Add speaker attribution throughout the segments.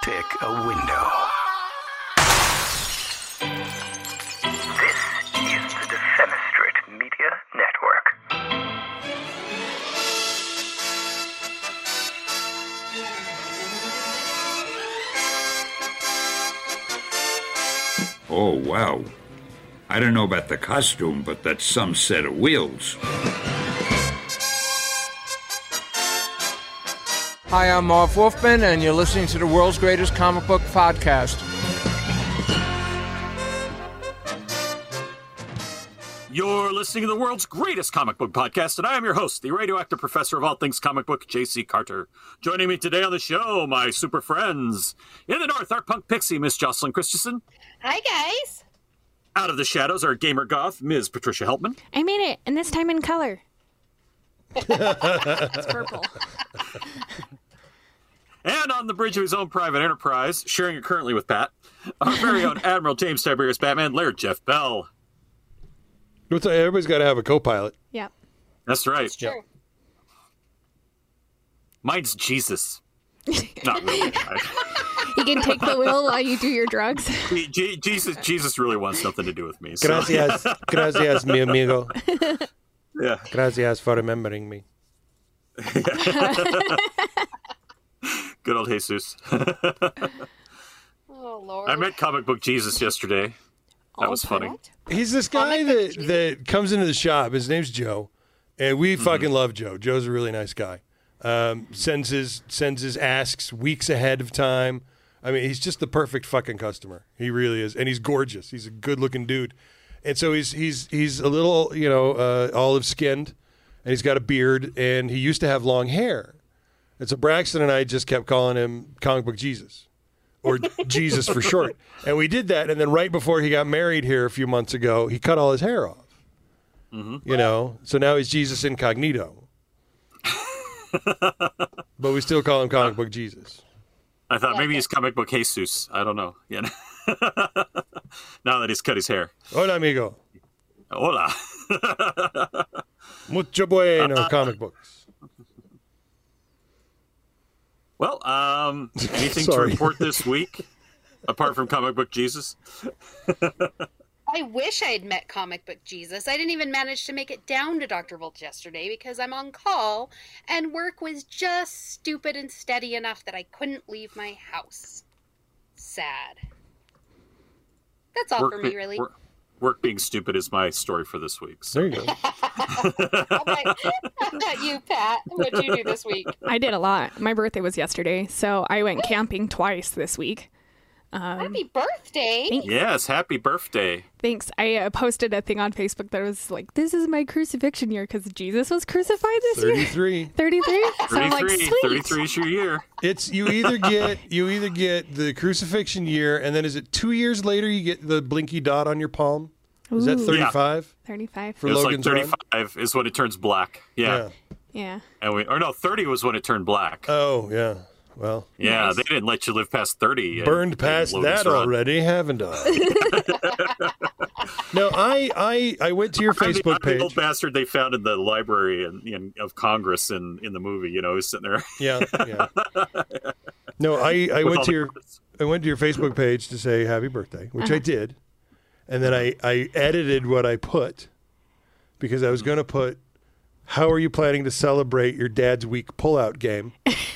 Speaker 1: pick a window. This is the Defenestrate Media Network.
Speaker 2: Oh, wow. I don't know about the costume, but that's some set of wheels.
Speaker 3: Hi, I'm Marv Wolfman, and you're listening to the world's greatest comic book podcast.
Speaker 4: You're listening to the world's greatest comic book podcast, and I am your host, the radioactive professor of all things comic book, J.C. Carter. Joining me today on the show, my super friends. In the north, our punk pixie, Miss Jocelyn Christensen.
Speaker 5: Hi, guys.
Speaker 4: Out of the shadows, our gamer goth, Ms. Patricia Helpman.
Speaker 6: I made it, and this time in color. It's purple.
Speaker 4: And on the bridge of his own private enterprise, sharing it currently with Pat, our very own Admiral James Tiberius Batman Laird Jeff Bell.
Speaker 7: Everybody's got to have a co-pilot.
Speaker 6: Yep.
Speaker 4: That's right.
Speaker 5: It's true.
Speaker 4: Mine's Jesus. Not really.
Speaker 6: You can take the wheel while you do your drugs.
Speaker 4: Jesus really wants nothing to do with me. So.
Speaker 7: Gracias, mi amigo.
Speaker 4: Yeah.
Speaker 7: Gracias for remembering me.
Speaker 4: Good old Jesus.
Speaker 5: Oh, Lord.
Speaker 4: I met comic book Jesus yesterday. That was funny.
Speaker 7: He's this guy that comes into the shop. His name's Joe, and we fucking love Joe. Joe's a really nice guy. Sends his asks weeks ahead of time. I mean, he's just the perfect fucking customer. He really is, and he's gorgeous. He's a good-looking dude, and so he's a little, olive skinned, and he's got a beard, and he used to have long hair. And so Braxton and I just kept calling him Comic Book Jesus, or Jesus for short. And we did that, and then right before he got married here a few months ago, he cut all his hair off. Mm-hmm. So now he's Jesus incognito. But we still call him Comic Book Jesus.
Speaker 4: I thought maybe he's Comic Book Jesus. I don't know. Now that he's cut his hair.
Speaker 7: Hola, amigo.
Speaker 4: Hola.
Speaker 7: Mucho bueno, comic books.
Speaker 4: Well, anything to report this week, apart from Comic Book Jesus?
Speaker 5: I wish I had met Comic Book Jesus. I didn't even manage to make it down to Dr. Volt yesterday because I'm on call, and work was just stupid and steady enough that I couldn't leave my house. Sad. That's all for me, really.
Speaker 4: Work being stupid is my story for this week. So.
Speaker 7: There you go.
Speaker 5: How about you, Pat? What'd you do this week?
Speaker 6: I did a lot. My birthday was yesterday, so I went camping twice this week.
Speaker 5: Happy birthday.
Speaker 6: Thanks.
Speaker 4: Yes, happy birthday.
Speaker 6: Thanks. I posted a thing on Facebook that was like, this is my crucifixion year because Jesus was crucified this year.
Speaker 7: 33.
Speaker 6: 33? So I'm like, sweet.
Speaker 4: 33 is your year.
Speaker 7: It's you either get the crucifixion year, and then is it 2 years later you get the blinky dot on your palm? Is that 35?
Speaker 6: 35.
Speaker 7: For
Speaker 4: It was
Speaker 7: Logan's
Speaker 4: like
Speaker 7: Run?
Speaker 4: 35 is when it turns black. Yeah.
Speaker 6: Yeah.
Speaker 4: And 30 was when it turned black.
Speaker 7: Oh, yeah. Well,
Speaker 4: Yeah,
Speaker 6: Nice.
Speaker 4: they didn't let you live past 30.
Speaker 7: burned past that already, haven't I? No, I went to your Facebook
Speaker 4: I'm the old
Speaker 7: page.
Speaker 4: bastard they found in the library of Congress in the movie. He's sitting there.
Speaker 7: Yeah. No, I
Speaker 4: with
Speaker 7: went
Speaker 4: all
Speaker 7: to
Speaker 4: the
Speaker 7: your
Speaker 4: credits.
Speaker 7: I went to your Facebook page to say happy birthday, which I did, and then I edited what I put because I was going to put, how are you planning to celebrate your dad's week pullout game?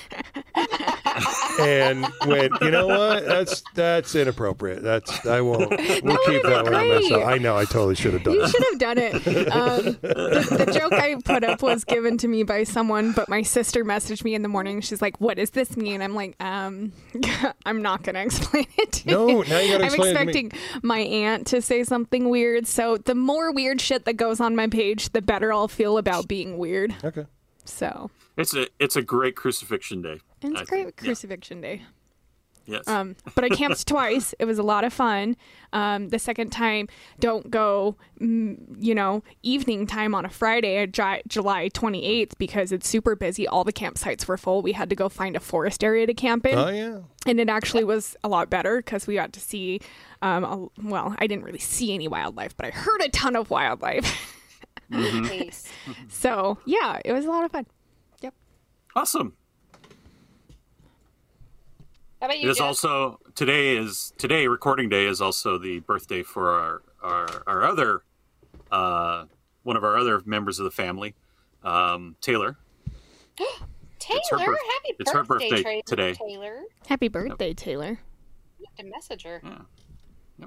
Speaker 7: And went, you know what? That's inappropriate. I won't. We'll keep that one on
Speaker 6: great.
Speaker 7: myself. I know. I totally should have done
Speaker 6: You
Speaker 7: it.
Speaker 6: should have done it. The joke I put up was given to me by someone, but my sister messaged me in the morning. She's like, what does this mean? I'm like, I'm not going to explain it to
Speaker 7: No,
Speaker 6: you.
Speaker 7: now you got to
Speaker 6: I'm
Speaker 7: explain it to me.
Speaker 6: expecting my aunt to say something weird. So the more weird shit that goes on my page, the better I'll feel about being weird.
Speaker 7: Okay.
Speaker 6: So
Speaker 4: It's a great crucifixion day.
Speaker 6: it's
Speaker 4: I
Speaker 6: great
Speaker 4: think.
Speaker 6: crucifixion day.
Speaker 4: Yes.
Speaker 6: But I camped twice. It was a lot of fun. The second time, don't go, evening time on a Friday, July 28th, because it's super busy. All the campsites were full. We had to go find a forest area to camp in.
Speaker 7: Oh yeah.
Speaker 6: And it actually was a lot better because we got to see, I didn't really see any wildlife, but I heard a ton of wildlife.
Speaker 5: Nice.
Speaker 6: So, yeah, it was a lot of fun. Yep.
Speaker 4: Awesome.
Speaker 5: How about
Speaker 4: It
Speaker 5: you,
Speaker 4: is
Speaker 5: Jeff?
Speaker 4: also today recording day is also the birthday for our other one of our other members of the family, Taylor.
Speaker 5: Taylor,
Speaker 4: her
Speaker 5: happy
Speaker 4: it's her birthday
Speaker 5: birthday
Speaker 4: today.
Speaker 5: Taylor.
Speaker 6: Happy birthday, Taylor.
Speaker 5: You have to message her.
Speaker 4: Yeah. Yep.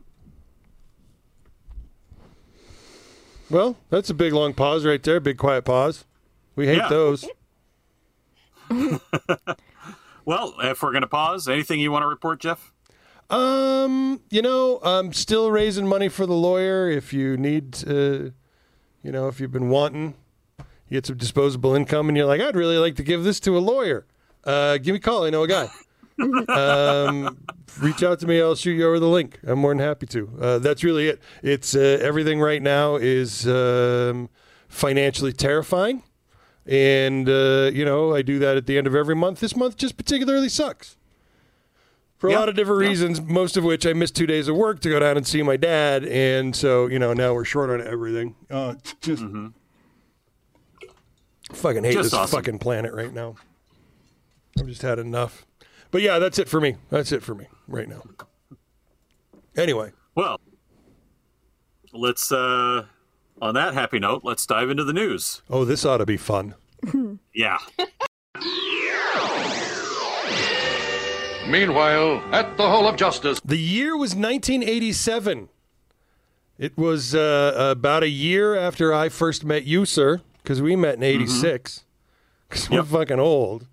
Speaker 7: Well, that's a big long pause right there. Big quiet pause. We hate
Speaker 4: Yeah.
Speaker 7: those.
Speaker 4: Well, if we're gonna pause, anything you want to report, Jeff?
Speaker 7: I'm still raising money for the lawyer. If you need, if you've been wanting, you get some disposable income, and you're like, I'd really like to give this to a lawyer. Give me a call. I know a guy. Reach out to me. I'll shoot you over the link. I'm more than happy to. That's really it. It's everything right now is financially terrifying, and I do that at the end of every month. This month just particularly sucks. For a lot of different reasons, most of which I missed 2 days of work to go down and see my dad, and so now we're short on everything. Just fucking hate
Speaker 4: Just
Speaker 7: this
Speaker 4: awesome.
Speaker 7: fucking planet right now. I've just had enough. But yeah, that's it for me. That's it for me right now. Anyway,
Speaker 4: Well, let's on that happy note, let's dive into the news.
Speaker 7: this ought to be fun.
Speaker 4: Yeah.
Speaker 8: Meanwhile, at the Hall of Justice.
Speaker 7: The year was 1987. It was about a year after I first met you, sir, because we met in '86. Because we're fucking old.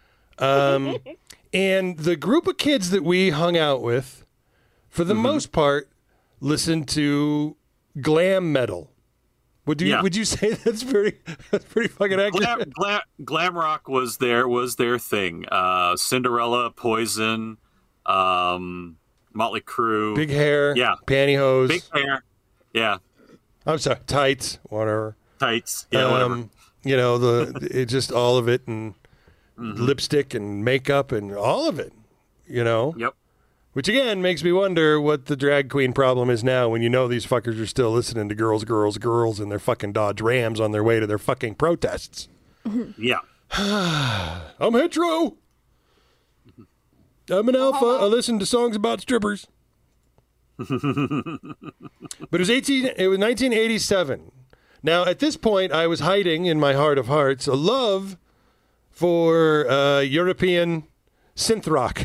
Speaker 7: And the group of kids that we hung out with, for the most part, listened to glam metal. Would you say that's pretty fucking accurate?
Speaker 4: Glam rock was their thing. Cinderella, Poison, Motley Crue,
Speaker 7: Big hair,
Speaker 4: yeah,
Speaker 7: pantyhose,
Speaker 4: big hair, yeah,
Speaker 7: I'm sorry, tights, whatever.
Speaker 4: tights, yeah, whatever.
Speaker 7: It just all of it, and lipstick and makeup and all of it.
Speaker 4: Yep.
Speaker 7: Which again makes me wonder what the drag queen problem is now when these fuckers are still listening to girls in their fucking Dodge Rams on their way to their fucking protests.
Speaker 4: Yeah.
Speaker 7: I'm hetero. I'm an alpha. I listen to songs about strippers. But it was 1987. Now, at this point, I was hiding in my heart of hearts a love for European synth rock.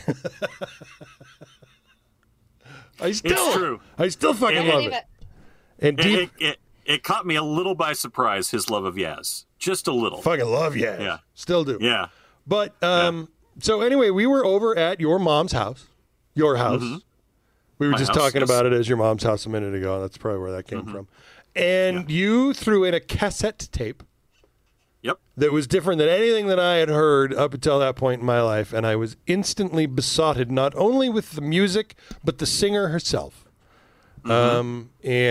Speaker 4: It's true.
Speaker 7: I still fucking love
Speaker 5: Believe
Speaker 7: it. And deep,
Speaker 4: It caught me a little by surprise, his love of Yaz. Just a little.
Speaker 7: fucking love, yeah.
Speaker 4: Yeah.
Speaker 7: Still do.
Speaker 4: Yeah.
Speaker 7: But, so anyway, we were over at your mom's house. Your house. We were
Speaker 4: My
Speaker 7: just
Speaker 4: house,
Speaker 7: talking
Speaker 4: yes.
Speaker 7: about it as your mom's house a minute ago. That's probably where that came from. And you threw in a cassette tape
Speaker 4: Yep.
Speaker 7: that was different than anything that I had heard up until that point in my life. And I was instantly besotted, not only with the music, but the singer herself. And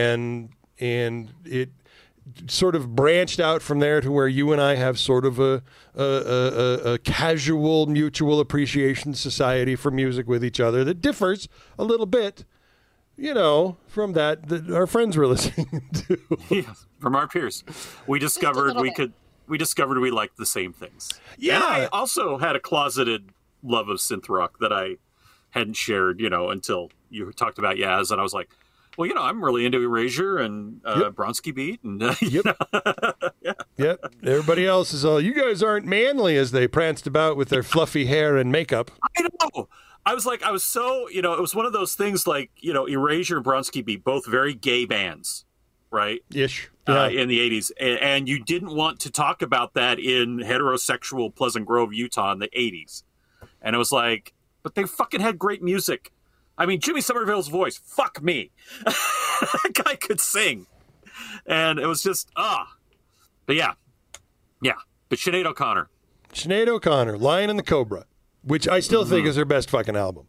Speaker 7: it sort of branched out from there to where you and I have sort of a casual mutual appreciation society for music with each other that differs a little bit, from that our friends were listening to.
Speaker 4: Yeah, from our peers. We discovered
Speaker 5: little
Speaker 4: we
Speaker 5: bit.
Speaker 4: could we discovered we liked the same things.
Speaker 7: Yeah.
Speaker 4: And I also had a closeted love of synth rock that I hadn't shared, until you talked about Yaz, and I was like, well, I'm really into Erasure and Bronski Beat, and
Speaker 7: Yep. Everybody else is all, you guys aren't manly, as they pranced about with their fluffy hair and makeup.
Speaker 4: I know. I was so, it was one of those things like, Erasure and Bronski Beat, both very gay bands, right?
Speaker 7: Ish. Yeah.
Speaker 4: In the 80s. And you didn't want to talk about that in heterosexual Pleasant Grove, Utah in the 80s. And it was like, but they fucking had great music. I mean, Jimmy Somerville's voice, fuck me. That guy could sing. And it was just, But yeah. But Sinead O'Connor.
Speaker 7: Sinead O'Connor, Lion and the Cobra, which I still think is her best fucking album.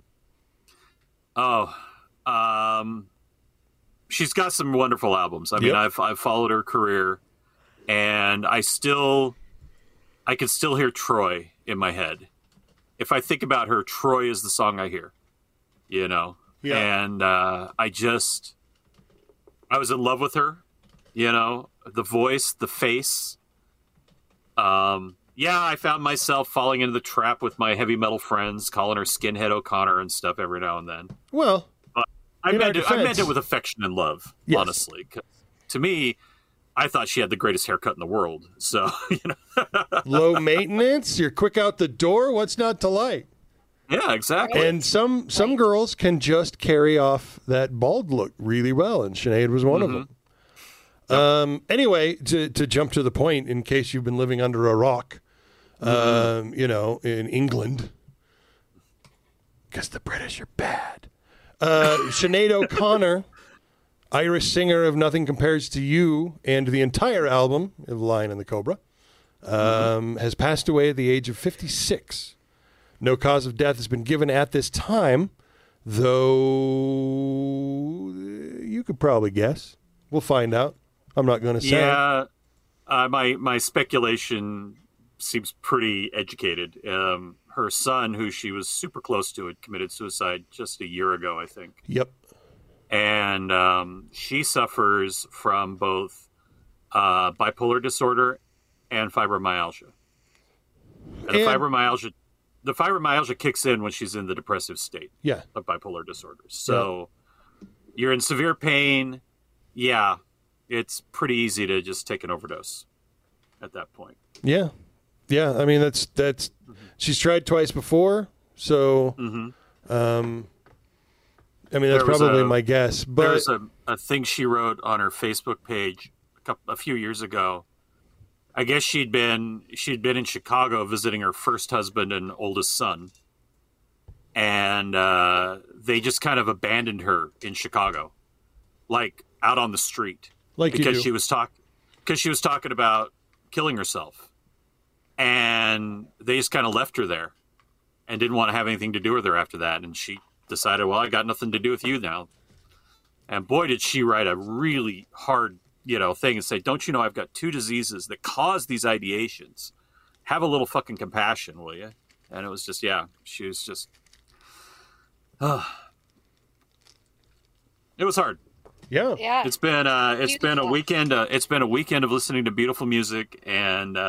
Speaker 4: She's got some wonderful albums. I mean,
Speaker 7: Yep.
Speaker 4: I've followed her career, and I can still hear Troy in my head. If I think about her, Troy is the song I hear.
Speaker 7: Yeah.
Speaker 4: And I was in love with her. The voice, the face. Yeah, I found myself falling into the trap with my heavy metal friends, calling her Skinhead O'Connor and stuff every now and then.
Speaker 7: Well,
Speaker 4: but I meant it with affection and love,
Speaker 7: yes.
Speaker 4: honestly. 'Cause to me, I thought she had the greatest haircut in the world. So,
Speaker 7: low maintenance, you're quick out the door. What's not to like?
Speaker 4: Yeah, exactly.
Speaker 7: And some girls can just carry off that bald look really well, and Sinead was one of them. Anyway, to jump to the point, in case you've been living under a rock, in England, because the British are bad. Sinead O'Connor, Irish singer of Nothing Compares to You and the entire album of Lion and the Cobra, has passed away at the age of 56. No cause of death has been given at this time, though you could probably guess. We'll find out. I'm not going to say.
Speaker 4: Yeah, my speculation seems pretty educated. Her son, who she was super close to, had committed suicide just a year ago, I think.
Speaker 7: Yep.
Speaker 4: And she suffers from both bipolar disorder and fibromyalgia. And the fibromyalgia kicks in when she's in the depressive state of bipolar disorder. So you're in severe pain. Yeah, it's pretty easy to just take an overdose at that point.
Speaker 7: Yeah. Yeah, I mean, that's she's tried twice before, so I mean, that's probably my guess. But
Speaker 4: there was a thing she wrote on her Facebook page a few years ago. I guess she'd been in Chicago visiting her first husband and oldest son, and they just kind of abandoned her in Chicago, like out on the street, because she was talking about killing herself, and they just kind of left her there, and didn't want to have anything to do with her after that. And she decided, well, I got nothing to do with you now. And boy, did she write a really hard thing and say, don't you know I've got 2 diseases that cause these ideations? Have a little fucking compassion, will you? And it was just, she was just, it was hard.
Speaker 7: Yeah.
Speaker 4: It's been a weekend. It's been a weekend of listening to beautiful music and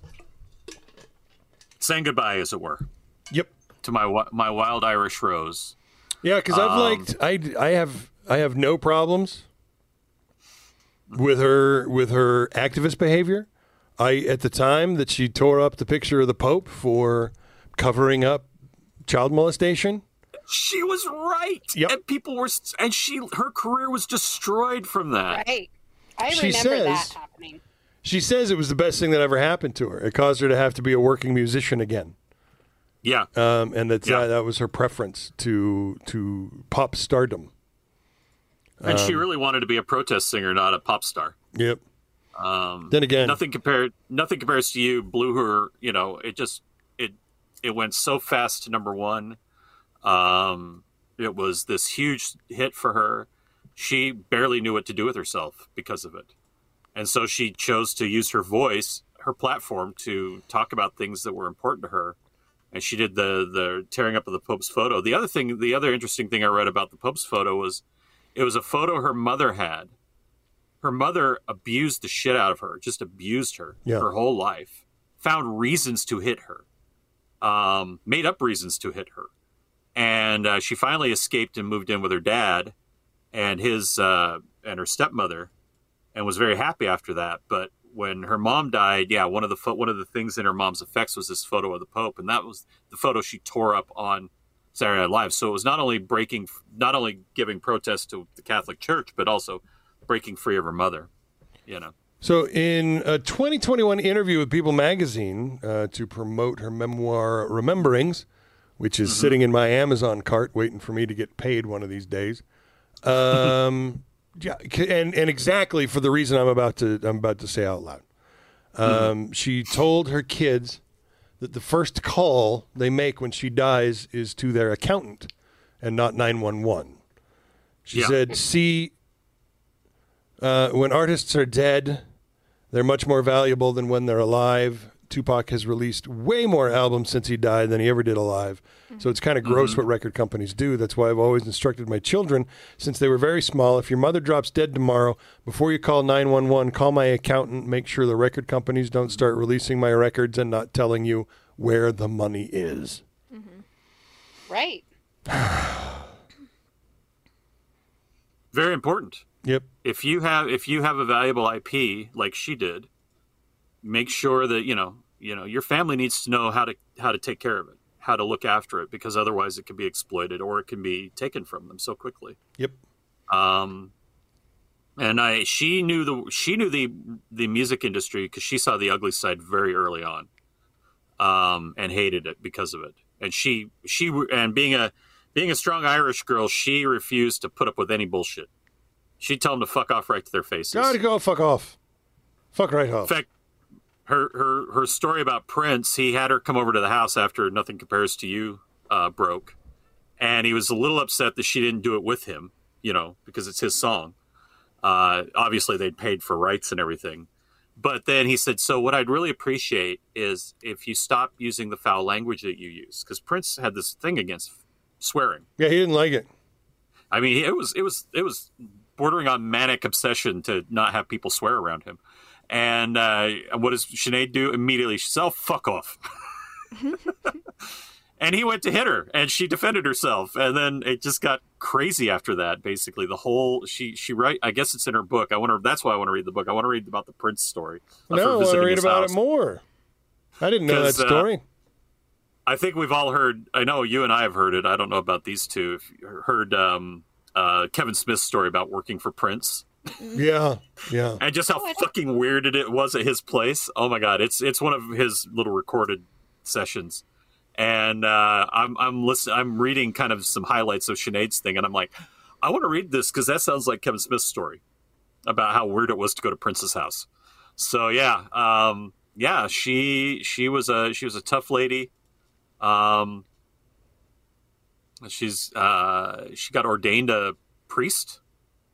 Speaker 4: saying goodbye, as it were.
Speaker 7: Yep.
Speaker 4: To my wild Irish rose.
Speaker 7: Yeah, because I have no problems with her activist behavior. At the time that she tore up the picture of the Pope for covering up child molestation,
Speaker 4: she was right.
Speaker 7: Yep.
Speaker 4: And people were, and her career was destroyed from that.
Speaker 5: Right. I remember that happening.
Speaker 7: She says it was the best thing that ever happened to her. It caused her to have to be a working musician again.
Speaker 4: Yeah.
Speaker 7: And that was her preference to pop stardom.
Speaker 4: And she really wanted to be a protest singer, not a pop star.
Speaker 7: Yep. Then again,
Speaker 4: nothing compares to you. Blew her. It went so fast to number 1. It was this huge hit for her. She barely knew what to do with herself because of it, and so she chose to use her voice, her platform, to talk about things that were important to her. And she did the tearing up of the Pope's photo. The other interesting thing I read about the Pope's photo was, it was a photo her mother had. Her mother abused the shit out of her, just abused her her whole life. Found reasons to hit her. Made up reasons to hit her. And she finally escaped and moved in with her dad and and her stepmother, and was very happy after that. But when her mom died, one of the things in her mom's effects was this photo of the Pope, and that was the photo she tore up on Saturday Night Live. So it was not only giving protest to the Catholic Church, but also breaking free of her mother.
Speaker 7: So in a 2021 interview with People Magazine to promote her memoir Rememberings, which is sitting in my Amazon cart waiting for me to get paid one of these days, and exactly for the reason I'm about to say out loud. She told her kids that the first call they make when she dies is to their accountant and not 911. She said, when artists are dead, they're much more valuable than when they're alive. Tupac has released way more albums since he died than he ever did alive. So it's kind of gross what record companies do. That's why I've always instructed my children, since they were very small, if your mother drops dead tomorrow, before you call 911, call my accountant, make sure the record companies don't start releasing my records and not telling you where the money is.
Speaker 5: Right.
Speaker 4: Very important.
Speaker 7: Yep.
Speaker 4: If you have a valuable IP like she did, make sure that your family needs to know how to take care of it, how to look after it, because otherwise it can be exploited or it can be taken from them so quickly.
Speaker 7: Yep.
Speaker 4: And she knew the music industry because she saw the ugly side very early on, and hated it because of it. And she being a strong Irish girl, she refused to put up with any bullshit. She'd tell them to fuck off right to their faces.
Speaker 7: Gotta go fuck off. Fuck right off.
Speaker 4: In fact, her story about Prince, he had her come over to the house after Nothing Compares to You broke. And he was a little upset that she didn't do it with him, because it's his song. Obviously, they'd paid for rights and everything. But then he said, so what I'd really appreciate is if you stop using the foul language that you use. Because Prince had this thing against swearing.
Speaker 7: Yeah, he didn't like it.
Speaker 4: I mean, it was bordering on manic obsession to not have people swear around him. And what does Sinead do? Immediately, she says, oh, fuck off. And he went to hit her, and she defended herself. And then it just got crazy after that, basically. The whole, she I guess it's in her book. That's why I want to read the book. I want to read about the Prince story.
Speaker 7: No, I want to read about it more. I didn't know that story.
Speaker 4: I think we've all heard, I know you and I have heard it. I don't know about these two. If you heard Kevin Smith's story about working for Prince.
Speaker 7: Yeah.
Speaker 4: And just how fucking weird it was at his place. Oh my God. It's one of his little recorded sessions. And I'm reading kind of some highlights of Sinead's thing, and I'm like, I want to read this because that sounds like Kevin Smith's story about how weird it was to go to Prince's house. So yeah, she was a tough lady. She got ordained a priest.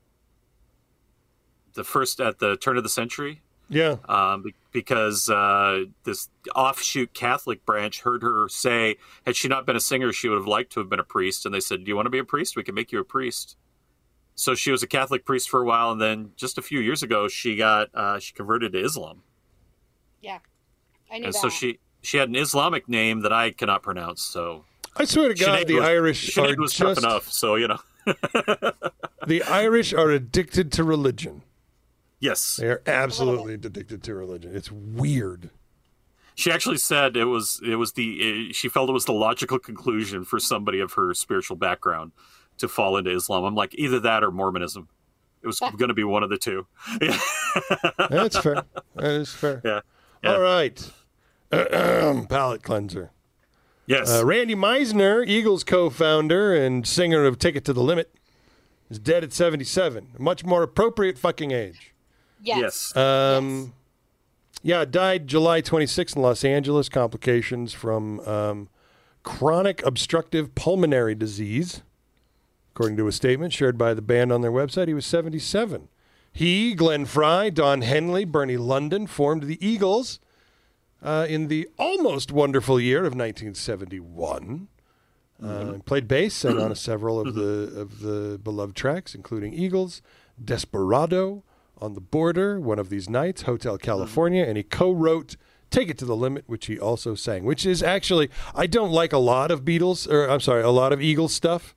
Speaker 4: The first at the turn of the century.
Speaker 7: Yeah.
Speaker 4: Because this offshoot Catholic branch heard her say, had she not been a singer, she would have liked to have been a priest. And they said, do you want to be a priest? We can make you a priest. So she was a Catholic priest for a while. And then just a few years ago, she converted to Islam.
Speaker 5: Yeah. I knew
Speaker 4: and
Speaker 5: that.
Speaker 4: So she had an Islamic name that I cannot pronounce. So
Speaker 7: I swear to God, Irish
Speaker 4: Sinead
Speaker 7: are
Speaker 4: was
Speaker 7: just
Speaker 4: tough enough. So,
Speaker 7: the Irish are addicted to religion.
Speaker 4: Yes.
Speaker 7: They are absolutely addicted to religion. It's weird.
Speaker 4: She actually said she felt it was the logical conclusion for somebody of her spiritual background to fall into Islam. I'm like, either that or Mormonism. It was going to be one of the two.
Speaker 7: That's fair. That is fair.
Speaker 4: Yeah.
Speaker 7: All right. Palate cleanser.
Speaker 4: Yes.
Speaker 7: Randy Meisner, Eagles co-founder and singer of Ticket to the Limit, is dead at 77. A much more appropriate fucking age.
Speaker 5: Yes.
Speaker 7: Yeah, died July 26th in Los Angeles. Complications from chronic obstructive pulmonary disease. According to a statement shared by the band on their website, he was 77. He, Glenn Frey, Don Henley, Bernie London formed the Eagles in the almost wonderful year of 1971. Played bass, sang on several of the beloved tracks, including Eagles, Desperado, On the Border, One of These Nights, Hotel California, and he co-wrote Take It to the Limit, which he also sang, which is actually, I don't like a lot of a lot of Eagles stuff.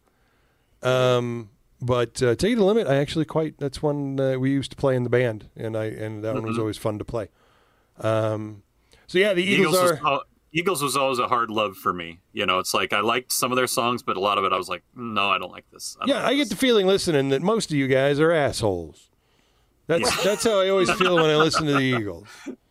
Speaker 7: But Take It to the Limit, I actually that's one we used to play in the band, and that one was always fun to play. So yeah, the
Speaker 4: Eagles was always a hard love for me. It's like I liked some of their songs, but a lot of it I was like, no, I don't like this.
Speaker 7: I get the feeling listening that most of you guys are assholes. That's how I always feel when I listen to the Eagles.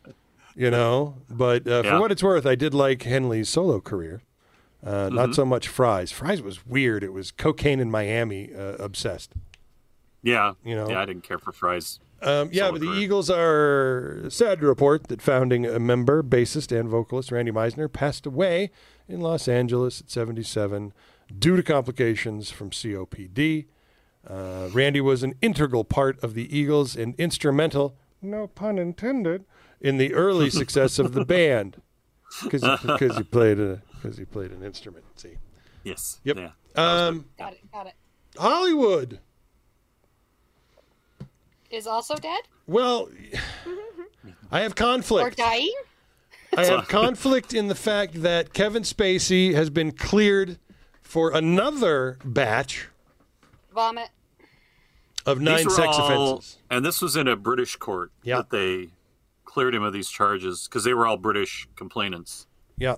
Speaker 7: But for what it's worth, I did like Henley's solo career. Not so much Frey's. Frey's was weird. It was Cocaine in Miami obsessed.
Speaker 4: Yeah. I didn't care for Frey's.
Speaker 7: But the Eagles are sad to report that founding member, bassist, and vocalist Randy Meisner passed away in Los Angeles at 77 due to complications from COPD. Randy was an integral part of the Eagles and instrumental, no pun intended, in the early success of the band because he played an instrument. See.
Speaker 4: Yes.
Speaker 7: Yep.
Speaker 4: Yeah.
Speaker 5: Got it.
Speaker 7: Hollywood.
Speaker 5: Is also dead?
Speaker 7: Well, I have conflict.
Speaker 5: Or dying?
Speaker 7: I have conflict in the fact that Kevin Spacey has been cleared for another batch
Speaker 5: Vomit.
Speaker 7: of 9
Speaker 4: These were
Speaker 7: sex
Speaker 4: all-
Speaker 7: offenses.
Speaker 4: And this was in a British court that they cleared him of these charges because they were all British complainants.
Speaker 7: Yeah.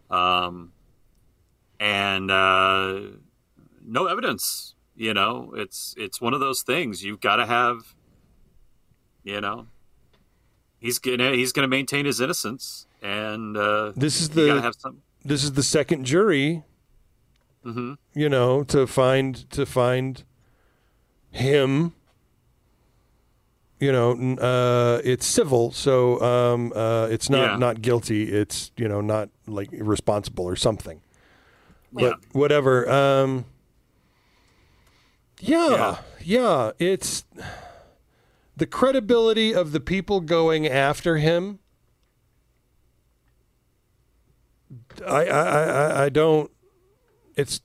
Speaker 4: And no evidence. You know, it's one of those things. You've got to have. You know, he's gonna maintain his innocence, and
Speaker 7: This is
Speaker 4: you gotta have some.
Speaker 7: This is the second jury.
Speaker 4: Mm-hmm.
Speaker 7: You know, to find him. You know, it's civil, so it's not guilty. It's not like irresponsible or something. But whatever. Yeah, it's the credibility of the people going after him. I don't. It's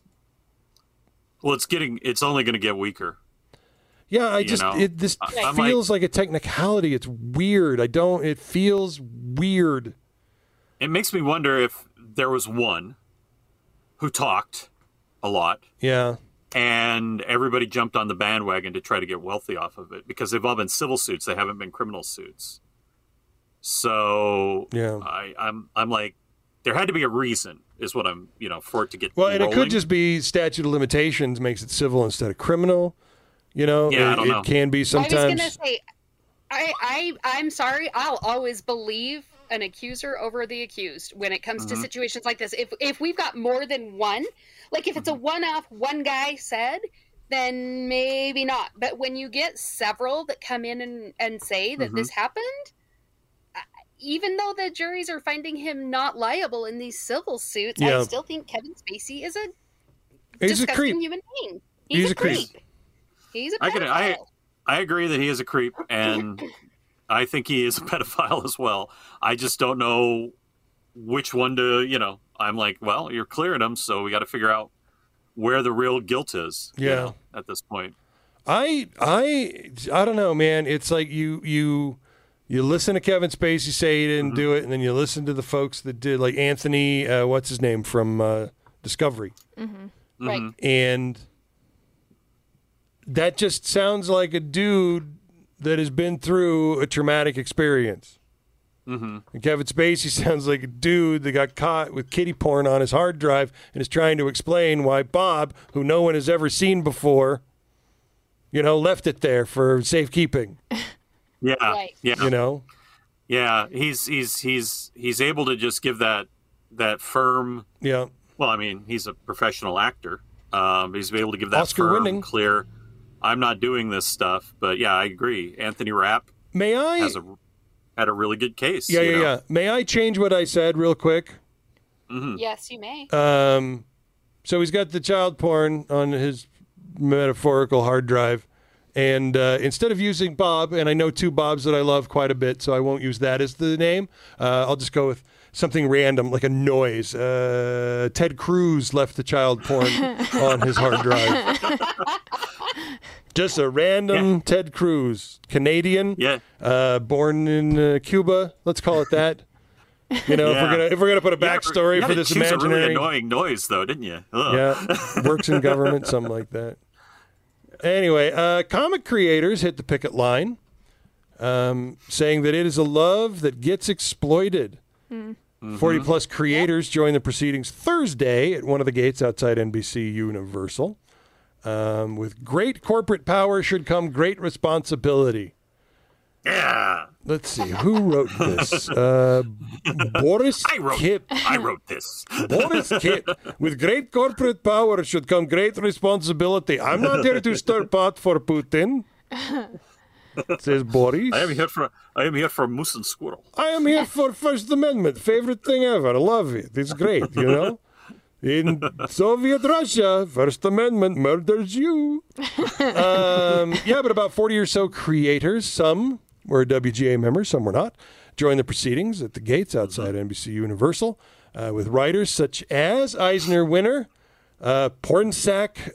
Speaker 4: only going to get weaker.
Speaker 7: Yeah, this
Speaker 4: I'm
Speaker 7: feels like a technicality. It's weird. It feels weird.
Speaker 4: It makes me wonder if there was one who talked a lot.
Speaker 7: Yeah.
Speaker 4: And everybody jumped on the bandwagon to try to get wealthy off of it because they've all been civil suits. They haven't been criminal suits. So
Speaker 7: yeah.
Speaker 4: I'm like, there had to be a reason is what I'm, for it to get
Speaker 7: well, and
Speaker 4: rolling.
Speaker 7: It could just be statute of limitations makes it civil instead of criminal.
Speaker 4: I don't know.
Speaker 7: It can be sometimes.
Speaker 5: I was going to say, I'm sorry. I'll always believe an accuser over the accused when it comes to situations like this. If we've got more than one, like if it's a one-off, one guy said, then maybe not. But when you get several that come in and say that this happened, even though the juries are finding him not liable in these civil suits, I still think Kevin Spacey is a disgusting human being. He's a creep. He's a pedophile.
Speaker 4: I agree that he is a creep, and I think he is a pedophile as well. I just don't know which one to, I'm like, well, you're clearing him, so we got to figure out where the real guilt is. At this point.
Speaker 7: I don't know, man. It's like you listen to Kevin Spacey say he didn't do it, and then you listen to the folks that did, like Anthony, what's his name from Discovery,
Speaker 5: right?
Speaker 7: And that just sounds like a dude that has been through a traumatic experience. And Kevin Spacey sounds like a dude that got caught with kiddie porn on his hard drive and is trying to explain why Bob, who no one has ever seen before, left it there for safekeeping.
Speaker 4: Yeah,
Speaker 5: right.
Speaker 4: Yeah, yeah. He's able to just give that firm.
Speaker 7: Yeah.
Speaker 4: Well, I mean, he's a professional actor. He's able to give that
Speaker 7: Oscar-winning,
Speaker 4: clear. I'm not doing this stuff, but yeah, I agree. Anthony Rapp had a really good case.
Speaker 7: Yeah. May I change what I said real quick?
Speaker 5: Yes, you may.
Speaker 7: So he's got the child porn on his metaphorical hard drive, and instead of using Bob, and I know two Bobs that I love quite a bit, so I won't use that as the name. I'll just go with something random, like a noise. Ted Cruz left the child porn on his hard drive. Just a random Ted Cruz, Canadian, born in Cuba. Let's call it that. If we're gonna put a backstory for this imaginary,
Speaker 4: a really annoying noise, though, didn't you? Ugh.
Speaker 7: Yeah, works in government, something like that. Anyway, comic creators hit the picket line, saying that it is a love that gets exploited. 40-plus creators joined the proceedings Thursday at one of the gates outside NBC Universal. With great corporate power should come great responsibility.
Speaker 4: Yeah.
Speaker 7: Let's see. Who wrote this? Boris Kip.
Speaker 4: I wrote this.
Speaker 7: Boris Kip. With great corporate power should come great responsibility. I'm not here to stir pot for Putin. Says Boris.
Speaker 4: I am here for moose and squirrel.
Speaker 7: I am here for First Amendment. Favorite thing ever. Love it. It's great, In Soviet Russia, First Amendment murders you. But about 40 or so creators, some were WGA members, some were not, join the proceedings at the gates outside NBC Universal with writers such as Eisner winner Pornsak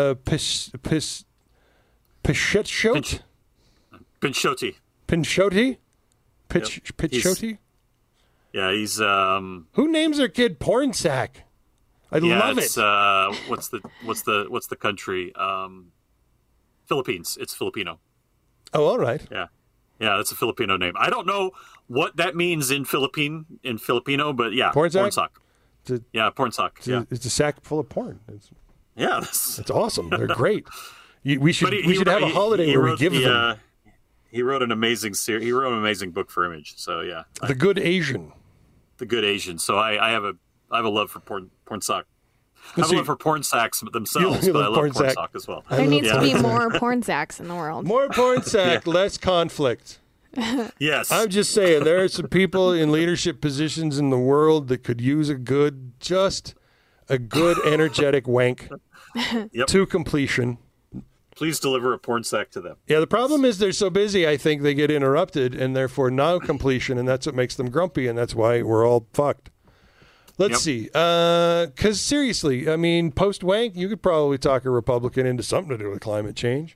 Speaker 7: Pichetshote.
Speaker 4: Pinchoti.
Speaker 7: Pichoti?
Speaker 4: Yeah, he's
Speaker 7: Who names their kid Pornsak? I love it.
Speaker 4: What's the country? Philippines. It's Filipino.
Speaker 7: Oh, all right.
Speaker 4: Yeah, that's a Filipino name. I don't know what that means in Filipino, but yeah,
Speaker 7: Pornsak?
Speaker 4: Pornsak.
Speaker 7: It's a sack full of porn.
Speaker 4: That's
Speaker 7: awesome. They're great. We should have a holiday where we give them.
Speaker 4: He wrote an amazing series. He wrote an amazing book for Image. So yeah,
Speaker 7: The Good Asian.
Speaker 4: So I have a love for Pornsak. I have a love for porn sacks themselves, but I love Pornsak as well.
Speaker 6: There needs to be more porn sacks in the world.
Speaker 7: More Pornsak, less conflict.
Speaker 4: Yes.
Speaker 7: I'm just saying, there are some people in leadership positions in the world that could use a good energetic wank to completion.
Speaker 4: Please deliver a Pornsak to them.
Speaker 7: Yeah, the problem is they're so busy, I think they get interrupted, and therefore no completion, and that's what makes them grumpy, and that's why we're all fucked. Let's see. Because seriously, I mean, post-wank, you could probably talk a Republican into something to do with climate change.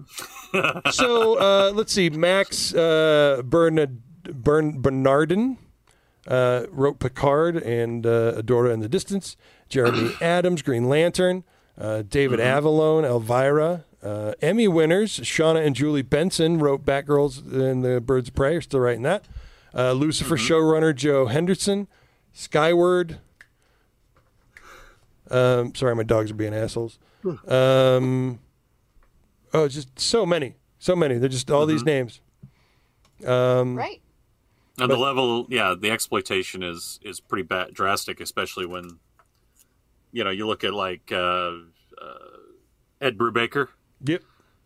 Speaker 7: So let's see. Max Bernardin wrote Picard and Adora in the Distance. Jeremy Adams, Green Lantern. David Avalone, Elvira. Emmy winners, Shauna and Julie Benson wrote Batgirls and the Birds of Prey. Are still writing that. Lucifer showrunner Joe Henderson. Skyward. Sorry, my dogs are being assholes. Just so many. They're just all these names.
Speaker 5: Right.
Speaker 4: And the level, the exploitation is pretty drastic, especially when, you look at like Ed Brubaker.
Speaker 7: Yep.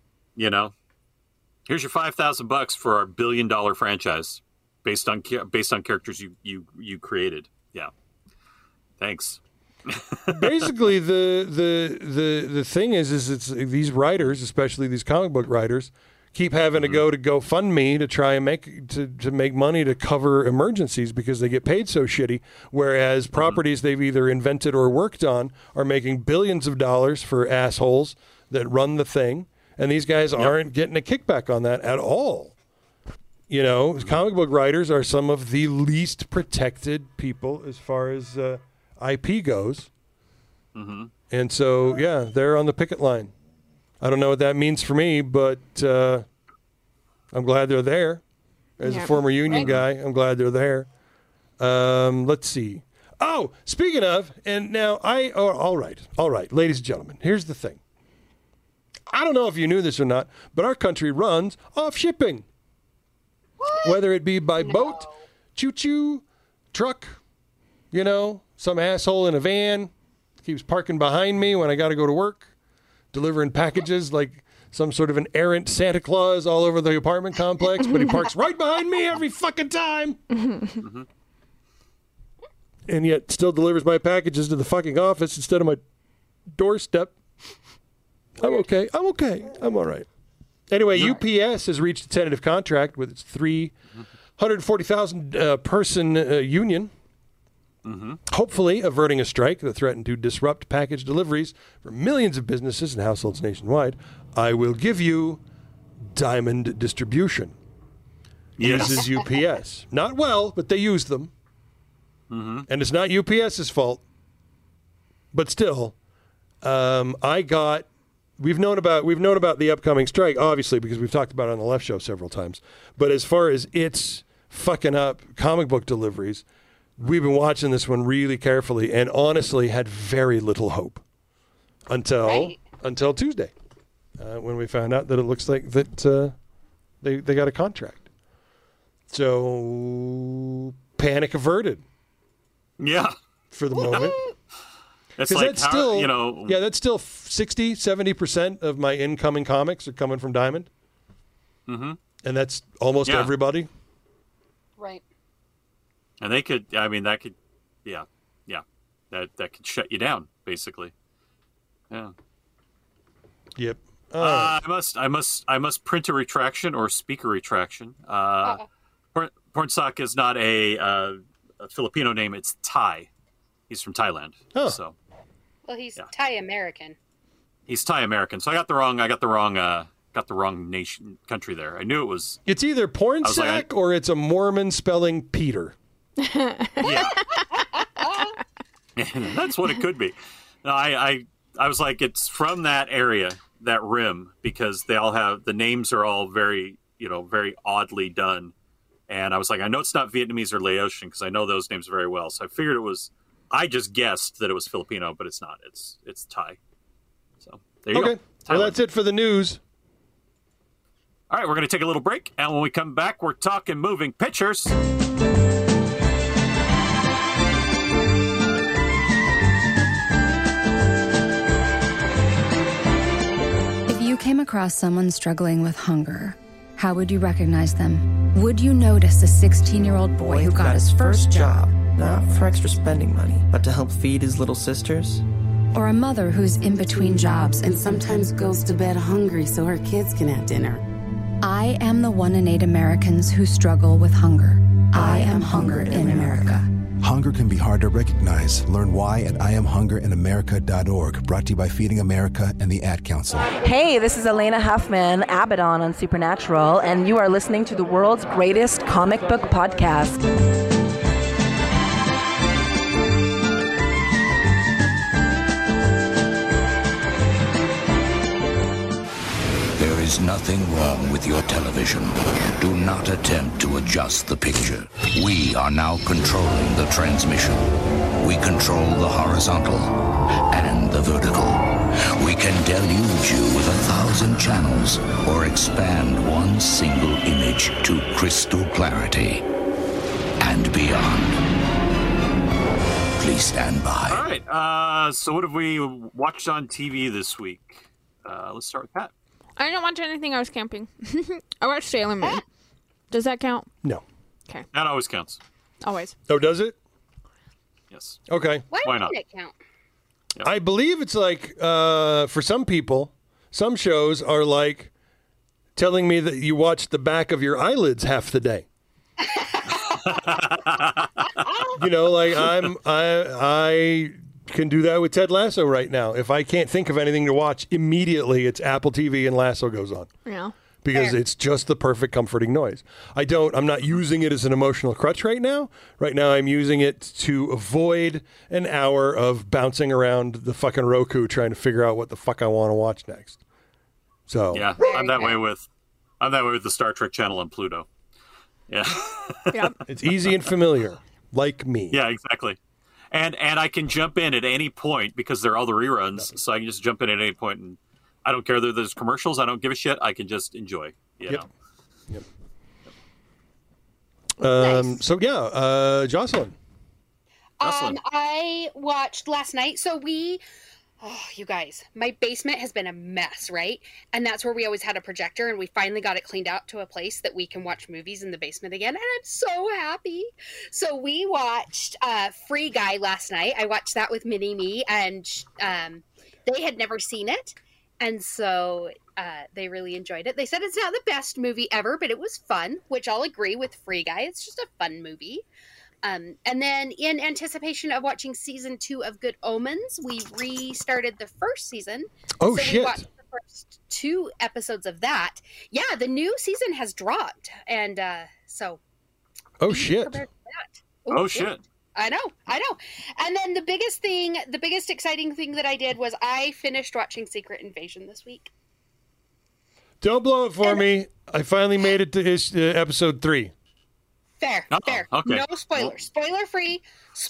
Speaker 4: Here's your $5,000 for our $1 billion franchise based on characters you created. Yeah. Thanks.
Speaker 7: Basically, the thing is it's these writers, especially these comic book writers, keep having to go to GoFundMe to try and make money to cover emergencies because they get paid so shitty. Whereas properties they've either invented or worked on are making billions of dollars for assholes that run the thing, and these guys aren't getting a kickback on that at all. Comic book writers are some of the least protected people as far as IP goes. And so, they're on the picket line. I don't know what that means for me, but I'm glad they're there. As a former union guy, I'm glad they're there. Let's see. Oh, speaking of, and now all right, ladies and gentlemen, here's the thing. I don't know if you knew this or not, but our country runs off shipping. What? Whether it be by boat, choo-choo, truck, some asshole in a van keeps parking behind me when I got to go to work, delivering packages like some sort of an errant Santa Claus all over the apartment complex, but he parks right behind me every fucking time. And yet still delivers my packages to the fucking office instead of my doorstep. I'm okay. I'm all right. Anyway, UPS has reached a tentative contract with its 340,000 person union, hopefully averting a strike that threatened to disrupt package deliveries for millions of businesses and households nationwide. I will give you Diamond Distribution. Uses UPS. Not well, but they use them. And it's not UPS's fault. But still, We've known about the upcoming strike, obviously, because we've talked about it on the Left Show several times. But as far as it's fucking up comic book deliveries, we've been watching this one really carefully and honestly had very little hope until Tuesday, when we found out that it looks like that they got a contract. So panic averted.
Speaker 4: Yeah.
Speaker 7: For the moment.
Speaker 4: It's like,
Speaker 7: that's still, that's still 60, 70% of my incoming comics are coming from Diamond. And that's almost everybody.
Speaker 5: Right.
Speaker 4: And that could shut you down, basically. Yeah.
Speaker 7: Yep.
Speaker 4: I must print a retraction or speak a retraction. Pornsak is not a Filipino name. It's Thai. He's from Thailand.
Speaker 7: Oh.
Speaker 4: So
Speaker 5: Well, he's Thai American.
Speaker 4: he's Thai American. So I got the wrong nation country there. I knew it was.
Speaker 7: It's either porn
Speaker 4: was like,
Speaker 7: sack or it's a Mormon spelling Peter.
Speaker 4: Yeah. That's what it could be. No, I was like, it's from that area, that rim, because they all have, the names are all very, very oddly done. And I was like, I know it's not Vietnamese or Laotian because I know those names very well. So I figured it was, I just guessed that it was Filipino, but it's not. It's Thai. So there you go.
Speaker 7: Okay. Well, that's it for the news.
Speaker 4: All right, we're going to take a little break. And when we come back, we're talking moving pictures.
Speaker 9: If you came across someone struggling with hunger, how would you recognize them? Would you notice a 16-year-old boy who got his first job?
Speaker 10: Not for extra spending money, but to help feed his little sisters?
Speaker 9: Or a mother who's in between jobs
Speaker 11: and sometimes goes to bed hungry so her kids can have dinner?
Speaker 9: I am the 1 in 8 Americans who struggle with hunger. I am hunger in America.
Speaker 12: Hunger can be hard to recognize. Learn why at IamHungerInAmerica.org. Brought to you by Feeding America and the Ad Council.
Speaker 13: Hey, this is Elena Huffman, Abaddon on Supernatural, and you are listening to the world's greatest comic book podcast.
Speaker 14: There is nothing wrong with your television. Do not attempt to adjust the picture. We are now controlling the transmission. We control the horizontal and the vertical. We can deluge you with 1,000 channels or expand one single image to crystal clarity and beyond. Please stand by.
Speaker 4: All right. So what have we watched on TV this week? Let's start with Pat.
Speaker 6: I didn't watch anything. I was camping. I watched Sailor Moon. Does that count?
Speaker 7: No.
Speaker 6: Okay.
Speaker 4: That always counts.
Speaker 6: Always.
Speaker 7: Oh, does it?
Speaker 4: Yes.
Speaker 7: Okay.
Speaker 5: Why
Speaker 4: not?
Speaker 5: It count?
Speaker 4: Yep.
Speaker 7: I believe it's like, for some people, some shows are like telling me that you watch the back of your eyelids half the day. Like I can do that with Ted Lasso right now. If I can't think of anything to watch immediately, it's Apple TV and Lasso goes on.
Speaker 6: Yeah.
Speaker 7: Because it's just the perfect comforting noise. I'm not using it as an emotional crutch right now. Right now I'm using it to avoid an hour of bouncing around the fucking Roku trying to figure out what the fuck I want to watch next. So
Speaker 4: yeah, I'm that way with the Star Trek channel and Pluto. Yeah.
Speaker 6: Yep.
Speaker 7: It's easy and familiar, like me.
Speaker 4: Yeah, exactly. And I can jump in at any point because there are all the reruns, so I can just jump in at any point, and I don't care that there's commercials. I don't give a shit. I can just enjoy. You know.
Speaker 7: Yep.
Speaker 5: Nice.
Speaker 7: So yeah, Jocelyn.
Speaker 5: I watched last night. So you guys, my basement has been a mess, right? And that's where we always had a projector, and we finally got it cleaned out to a place that we can watch movies in the basement again, and I'm so happy. So we watched Free Guy last night. I watched that with Mini-Me, and they had never seen it, and so they really enjoyed it. They said it's not the best movie ever, but it was fun, which I'll agree with Free Guy. It's just a fun movie. And then in anticipation of watching season 2 of Good Omens, we restarted the first season.
Speaker 7: Oh,
Speaker 5: so
Speaker 7: shit.
Speaker 5: We watched the first 2 episodes of that. Yeah, the new season has dropped. And so.
Speaker 7: Oh, shit.
Speaker 4: Oh, shit.
Speaker 5: I know. And then the biggest exciting thing that I did was I finished watching Secret Invasion this week.
Speaker 7: Don't blow it for me. I finally made it to episode 3.
Speaker 5: Fair.
Speaker 4: Okay.
Speaker 5: No spoilers. Spoiler free.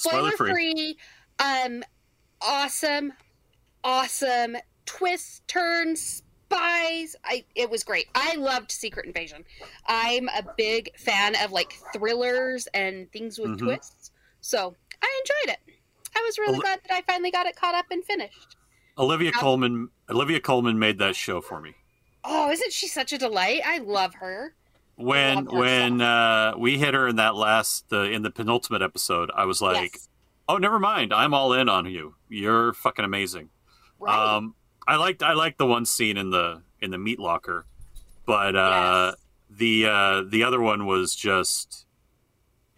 Speaker 5: Awesome. Twists, turns, spies. It was great. I loved Secret Invasion. I'm a big fan of like thrillers and things with twists. So I enjoyed it. I was really glad that I finally got it caught up and finished.
Speaker 4: Olivia Colman made that show for me.
Speaker 5: Oh, isn't she such a delight? I love her.
Speaker 4: When we hit her in that in the penultimate episode, I was like, yes. Oh, never mind. I'm all in on you. You're fucking amazing.
Speaker 5: Right.
Speaker 4: I liked the one scene in the meat locker, but the other one was just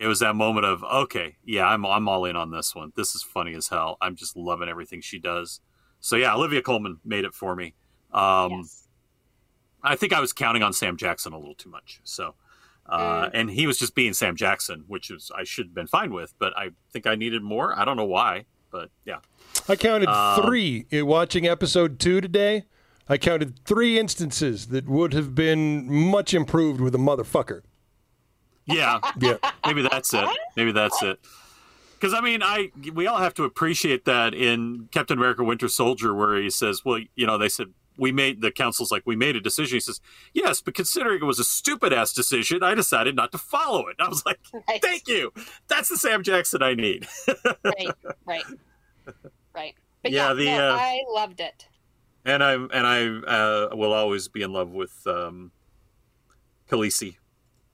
Speaker 4: it was that moment of, okay, yeah, I'm all in on this one. This is funny as hell. I'm just loving everything she does. So yeah, Olivia Colman made it for me. Yes. I think I was counting on Sam Jackson a little too much. So, and he was just being Sam Jackson, which is I should have been fine with, but I think I needed more. I don't know why, but yeah.
Speaker 7: I counted 3 watching episode 2 today. I counted 3 instances that would have been much improved with a motherfucker.
Speaker 4: Yeah. Maybe that's it. Because I mean, we all have to appreciate that in Captain America: Winter Soldier, where he says, "Well, they said the council's like we made a decision." He says, "Yes, but considering it was a stupid ass decision, I decided not to follow it." I was like, "Thank you. That's the Sam Jackson I need."
Speaker 5: Right. But I loved it.
Speaker 4: And I will always be in love with Khaleesi.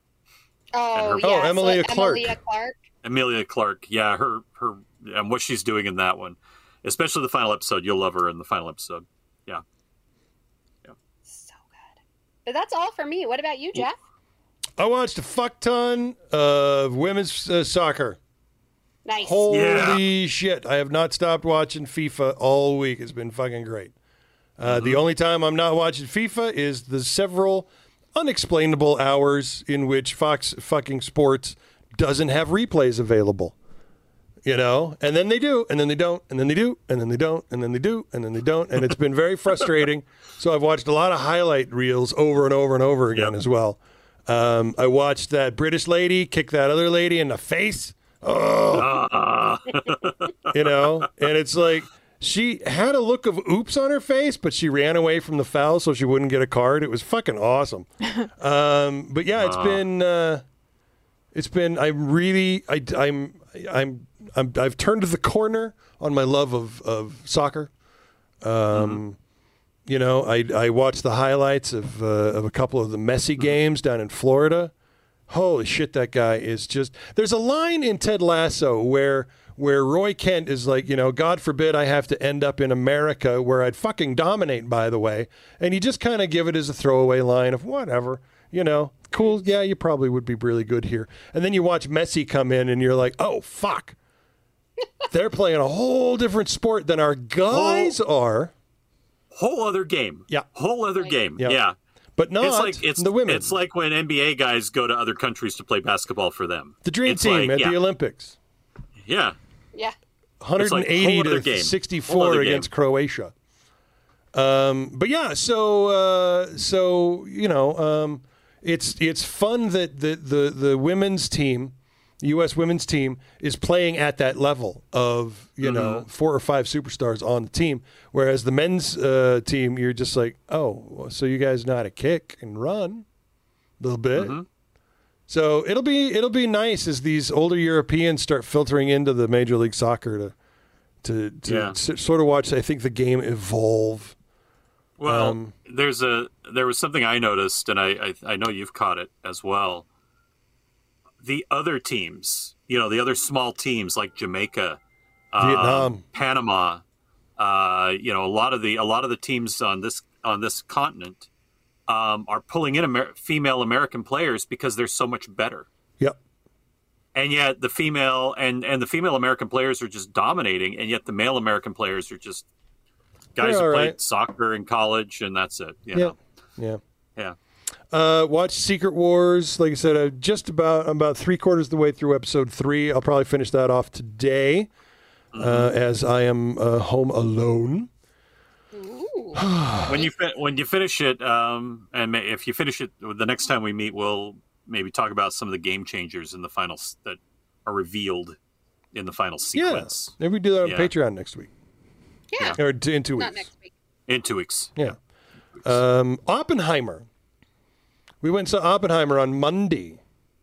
Speaker 7: Emilia Clarke.
Speaker 4: Emilia Clarke. Yeah, her and what she's doing in that one, especially the final episode. You'll love her in the final episode. Yeah.
Speaker 5: So good. But that's all for me. What about you, Jeff?
Speaker 7: I watched a fuck ton of women's soccer.
Speaker 5: Nice.
Speaker 7: Holy shit. I have not stopped watching FIFA all week. It's been fucking great. The only time I'm not watching FIFA is the several unexplainable hours in which Fox fucking Sports doesn't have replays available. And then they do, and then they don't, and then they do, and then they don't, and then they do, and then they don't. And it's been very frustrating. So I've watched a lot of highlight reels over and over and over again as well. I watched that British lady kick that other lady in the face. Oh. And it's like, she had a look of oops on her face, but she ran away from the foul so she wouldn't get a card. It was fucking awesome. But yeah, I've turned the corner on my love of soccer. I watched the highlights of a couple of the Messi games down in Florida. Holy shit, that guy is just... There's a line in Ted Lasso where Roy Kent is like, God forbid I have to end up in America where I'd fucking dominate, by the way. And you just kind of give it as a throwaway line of whatever, cool. Yeah, you probably would be really good here. And then you watch Messi come in and you're like, oh, fuck. They're playing a whole different sport than our guys are.
Speaker 4: Whole other game.
Speaker 7: Yeah.
Speaker 4: Whole other game.
Speaker 7: Yeah. But not the women.
Speaker 4: It's like when NBA guys go to other countries to play basketball for them.
Speaker 7: The dream team at the Olympics.
Speaker 4: Yeah.
Speaker 7: 180 to 64 against Croatia. But yeah, it's fun that the women's team, the U.S. women's team, is playing at that level of 4 or 5 superstars on the team, whereas the men's team, you're just like, oh, so you guys know how to kick and run a little bit. So it'll be nice as these older Europeans start filtering into the Major League Soccer to sort of watch, I think, the game evolve.
Speaker 4: Well, there was something I noticed, and I know you've caught it as well. The other teams, the other small teams like Jamaica,
Speaker 7: Vietnam,
Speaker 4: Panama, a lot of the teams on this continent are pulling in female American players because they're so much better.
Speaker 7: Yep.
Speaker 4: And yet the female and the female American players are just dominating, and yet the male American players are just guys who played soccer in college, and that's it.
Speaker 7: Yeah. Watch Secret Wars. Like I said, I'm about 3/4 of the way through episode 3. I'll probably finish that off today, as I am home alone.
Speaker 4: When you finish it, and if you finish it, the next time we meet, we'll maybe talk about some of the game changers in the finals that are revealed in the final sequence.
Speaker 7: Yeah, maybe we do that on Patreon next week.
Speaker 5: Yeah,
Speaker 7: or in 2 weeks.
Speaker 5: Not next week.
Speaker 4: In 2 weeks.
Speaker 7: Yeah. Oppenheimer. We went to Oppenheimer on Monday.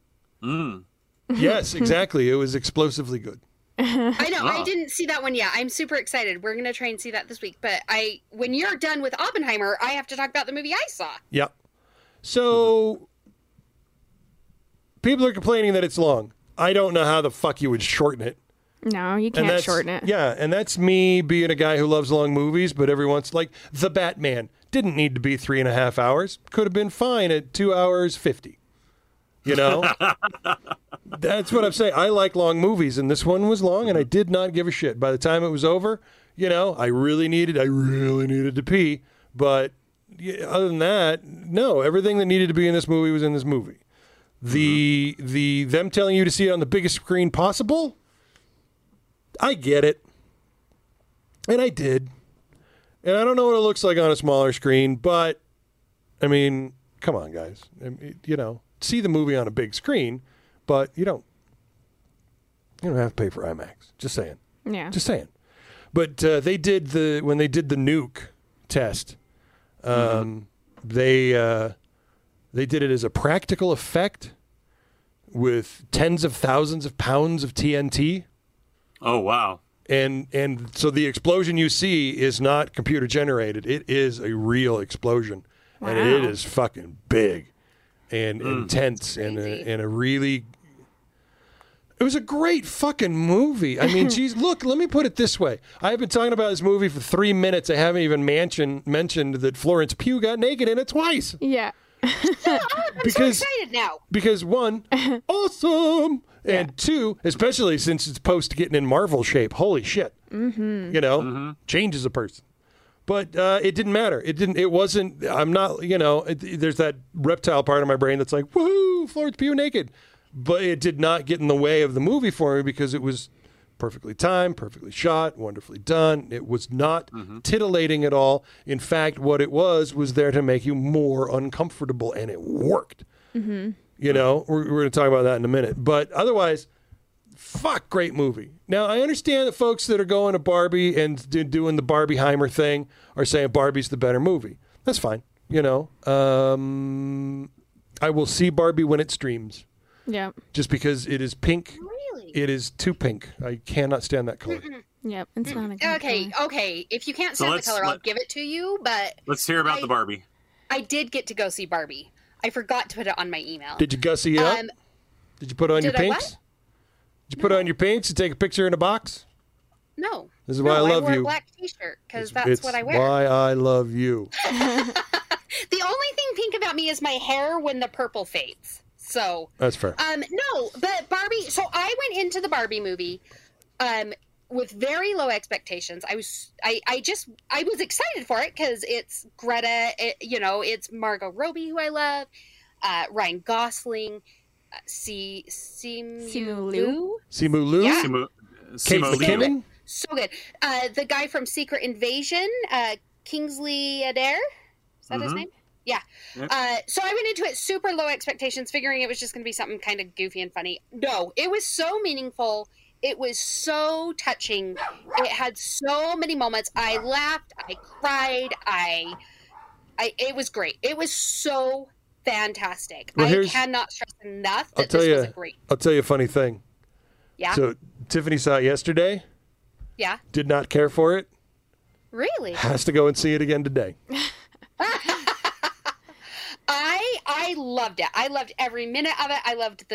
Speaker 7: Yes, exactly. It was explosively good.
Speaker 5: I know. I didn't see that one yet. I'm super excited. We're going to try and see that this week. But when you're done with Oppenheimer, I have to talk about the movie I saw.
Speaker 7: Yeah. So people are complaining that it's long. I don't know how the fuck you would shorten it.
Speaker 6: No, you can't shorten it.
Speaker 7: Yeah, and that's me being a guy who loves long movies, but every once, like The Batman, didn't need to be 3.5 hours. Could have been fine at 2 hours 50. You know? That's what I'm saying. I like long movies, and this one was long, and I did not give a shit. By the time it was over, you know, I really needed to pee. But other than that, no, everything that needed to be in this movie was in this movie. Them telling you to see it on the biggest screen possible, I get it. And I did. And I don't know what it looks like on a smaller screen, but, I mean, come on, guys. You know, see the movie on a big screen, but you don't have to pay for IMAX. Just saying.
Speaker 6: Yeah.
Speaker 7: Just saying. But when they did the nuke test, they did it as a practical effect with tens of thousands of pounds of TNT.
Speaker 4: Oh, wow.
Speaker 7: And so the explosion you see is not computer generated. It is a real explosion. Wow. And it is fucking big and intense and a really... It was a great fucking movie. I mean, geez, look, let me put it this way. I've been talking about this movie for 3 minutes. I haven't even mentioned that Florence Pugh got naked in it twice.
Speaker 6: Yeah.
Speaker 5: I'm so excited now.
Speaker 7: Because one, awesome. And two, especially since it's post getting in Marvel shape. Holy shit.
Speaker 6: Mm-hmm.
Speaker 7: You know, changes a person. But it didn't matter. It wasn't, I'm not, you know, there's that reptile part of my brain that's like, woohoo, Florence Pugh naked. But it did not get in the way of the movie for me because it was perfectly timed, perfectly shot, wonderfully done. It was not titillating at all. In fact, what it was there to make you more uncomfortable, and it worked.
Speaker 6: Mm-hmm.
Speaker 7: You know, we're going to talk about that in a minute. But otherwise, fuck, great movie. Now, I understand that folks that are going to Barbie and doing the Barbieheimer thing are saying Barbie's the better movie. That's fine. You know, I will see Barbie when it streams.
Speaker 6: Yeah.
Speaker 7: Just because it is pink.
Speaker 5: Really?
Speaker 7: It is too pink. I cannot stand that color.
Speaker 6: Yep, it's not a good
Speaker 5: Okay. If you can't stand the color, I'll give it to you, but...
Speaker 4: Let's hear about the Barbie.
Speaker 5: I did get to go see Barbie. I forgot to put it on my email.
Speaker 7: Did you gussy it up? Did you put on your pinks? Did you put on your pinks and take a picture in a box?
Speaker 5: No.
Speaker 7: This is why I love
Speaker 5: you. I wore
Speaker 7: you.
Speaker 5: A black t-shirt because that's what I wear.
Speaker 7: Why I love you.
Speaker 5: The only thing pink about me is my hair when the purple fades. So
Speaker 7: that's fair.
Speaker 5: No, but Barbie. So I went into the Barbie movie, with very low expectations. I was excited for it because it's Greta. It's Margot Robbie, who I love, Ryan Gosling, Simu Liu.
Speaker 7: Yeah. Kate McKinnon.
Speaker 5: So good. The guy from Secret Invasion, Kingsley Adair. Is that his name? Yeah. Yep. So I went into it super low expectations, figuring it was just going to be something kind of goofy and funny. No, it was so meaningful. It was so touching. It had so many moments. I laughed. I cried. It was great. It was so fantastic.
Speaker 7: Well,
Speaker 5: I cannot stress enough that this was a great.
Speaker 7: I'll tell you a funny thing.
Speaker 5: Yeah.
Speaker 7: So Tiffany saw it yesterday.
Speaker 5: Yeah.
Speaker 7: Did not care for it.
Speaker 5: Really?
Speaker 7: Has to go and see it again today.
Speaker 5: I loved it. I loved every minute of it. I loved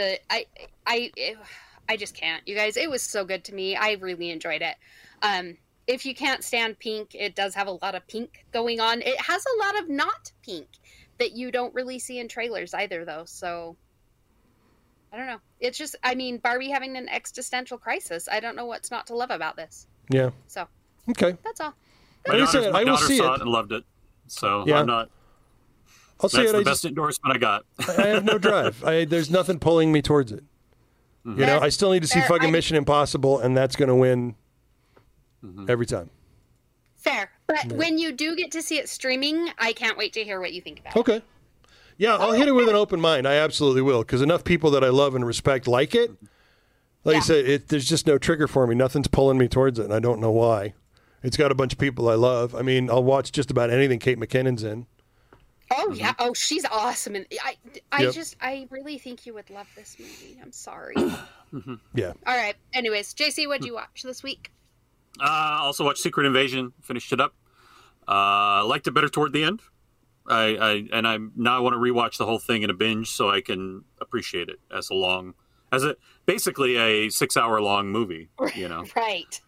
Speaker 5: I just can't, you guys. It was so good to me. I really enjoyed it. If you can't stand pink, it does have a lot of pink going on. It has a lot of not pink that you don't really see in trailers either, though. So I don't know. It's just, Barbie having an existential crisis. I don't know what's not to love about this.
Speaker 7: Yeah.
Speaker 5: So
Speaker 7: okay.
Speaker 5: That's all.
Speaker 4: My daughter saw it and loved it. So yeah. I'm not.
Speaker 7: I'll say
Speaker 4: that's the best endorsement I got.
Speaker 7: I have no drive. There's nothing pulling me towards it. You know, I still need to see fucking Mission Impossible, and that's going to win every time.
Speaker 5: Fair. But when you do get to see it streaming, I can't wait to hear what you think about it.
Speaker 7: Okay. Yeah, I'll hit it with an open mind. I absolutely will, because enough people that I love and respect like it. Like I said, there's just no trigger for me. Nothing's pulling me towards it, and I don't know why. It's got a bunch of people I love. I'll watch just about anything Kate McKinnon's in.
Speaker 5: Oh, yeah. Oh, she's awesome. And I really think you would love this movie. I'm sorry.
Speaker 7: Yeah.
Speaker 5: All right. Anyways, JC, what'd you watch this week?
Speaker 4: Also watched Secret Invasion. Finished it up. Liked it better toward the end. I now I want to rewatch the whole thing in a binge so I can appreciate it basically a 6-hour long movie, you know.
Speaker 5: Right.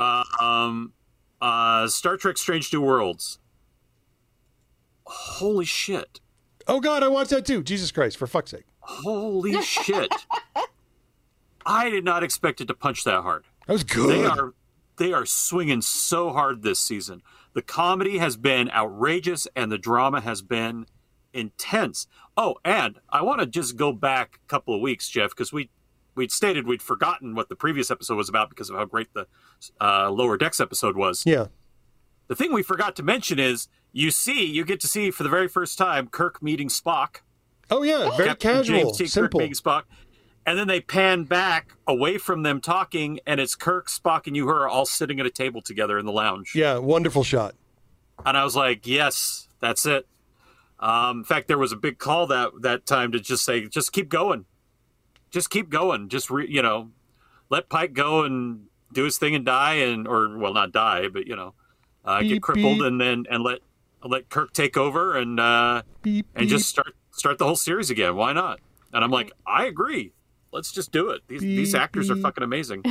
Speaker 4: Star Trek Strange New Worlds. Holy shit.
Speaker 7: Oh God, I watched that too. Jesus Christ, for fuck's sake.
Speaker 4: Holy shit. I did not expect it to punch that hard.
Speaker 7: That was good.
Speaker 4: They are swinging so hard this season. The comedy has been outrageous and the drama has been intense. Oh, and I want to just go back a couple of weeks, Jeff, because we'd stated we'd forgotten what the previous episode was about because of how great the Lower Decks episode was.
Speaker 7: Yeah.
Speaker 4: The thing we forgot to mention is you get to see for the very first time Kirk meeting Spock.
Speaker 7: Oh, yeah. Very
Speaker 4: Captain
Speaker 7: casual.
Speaker 4: James T.
Speaker 7: Simple.
Speaker 4: Kirk meeting Spock. And then they pan back away from them talking, and it's Kirk, Spock, and Uhura all sitting at a table together in the lounge.
Speaker 7: Yeah, wonderful shot.
Speaker 4: And I was like, yes, that's it. In fact, there was a big call that time to just say, just keep going. Just keep going. Just, let Pike go and do his thing and die, not die, but, get crippled,
Speaker 7: beep.
Speaker 4: and let Kirk take over and just start the whole series again. Why not? And I'm like, I agree. Let's just do it. These actors are fucking amazing.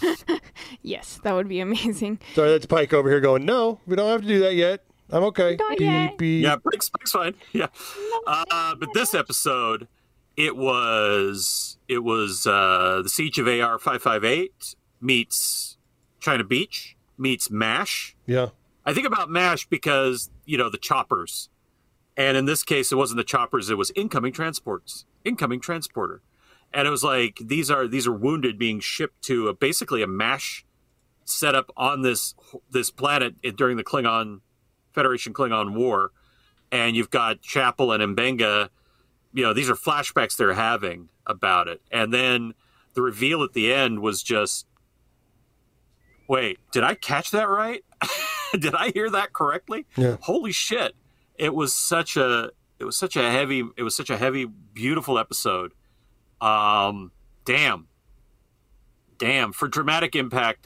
Speaker 6: Yes, that would be amazing.
Speaker 7: Sorry, that's Pike over here going, no, we don't have to do that yet. I'm okay.
Speaker 4: Yeah, Pike's fine. Yeah. But this episode, it was the Siege of AR 558 meets China Beach meets MASH.
Speaker 7: Yeah.
Speaker 4: I think about MASH because, the choppers. And in this case, it wasn't the choppers, it was incoming transporter. And it was like, these are wounded being shipped to basically a MASH setup on this planet during the Federation Klingon War. And you've got Chapel and Mbenga, these are flashbacks they're having about it. And then the reveal at the end was just, wait, did I catch that right? Did I hear that correctly?
Speaker 7: Yeah.
Speaker 4: Holy shit. It was such a heavy, beautiful episode. Damn. For dramatic impact,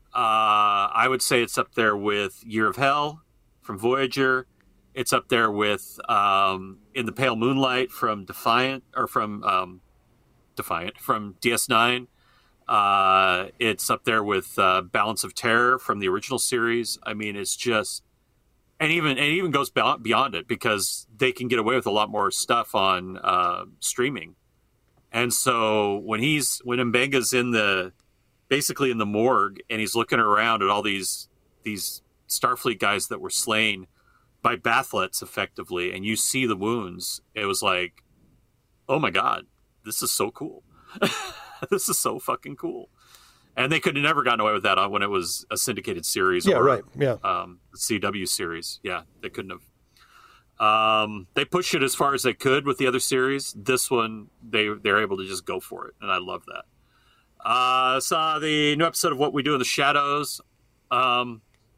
Speaker 4: I would say it's up there with Year of Hell from Voyager. It's up there with In the Pale Moonlight from Defiant from DS9. It's up there with Balance of Terror from the original series. I mean, it's just, and it even goes beyond it because they can get away with a lot more stuff on streaming. And so when Mbenga's basically in the morgue and he's looking around at all these Starfleet guys that were slain by bathlets effectively, and you see the wounds, it was like, oh my God, this is so cool. This is so fucking cool. And they could have never gotten away with that when it was a syndicated series.
Speaker 7: Yeah,
Speaker 4: or,
Speaker 7: right. Yeah.
Speaker 4: The CW series. Yeah, they couldn't have. They pushed it as far as they could with the other series. This one, they're able to just go for it, and I love that. Saw the new episode of What We Do in the Shadows. I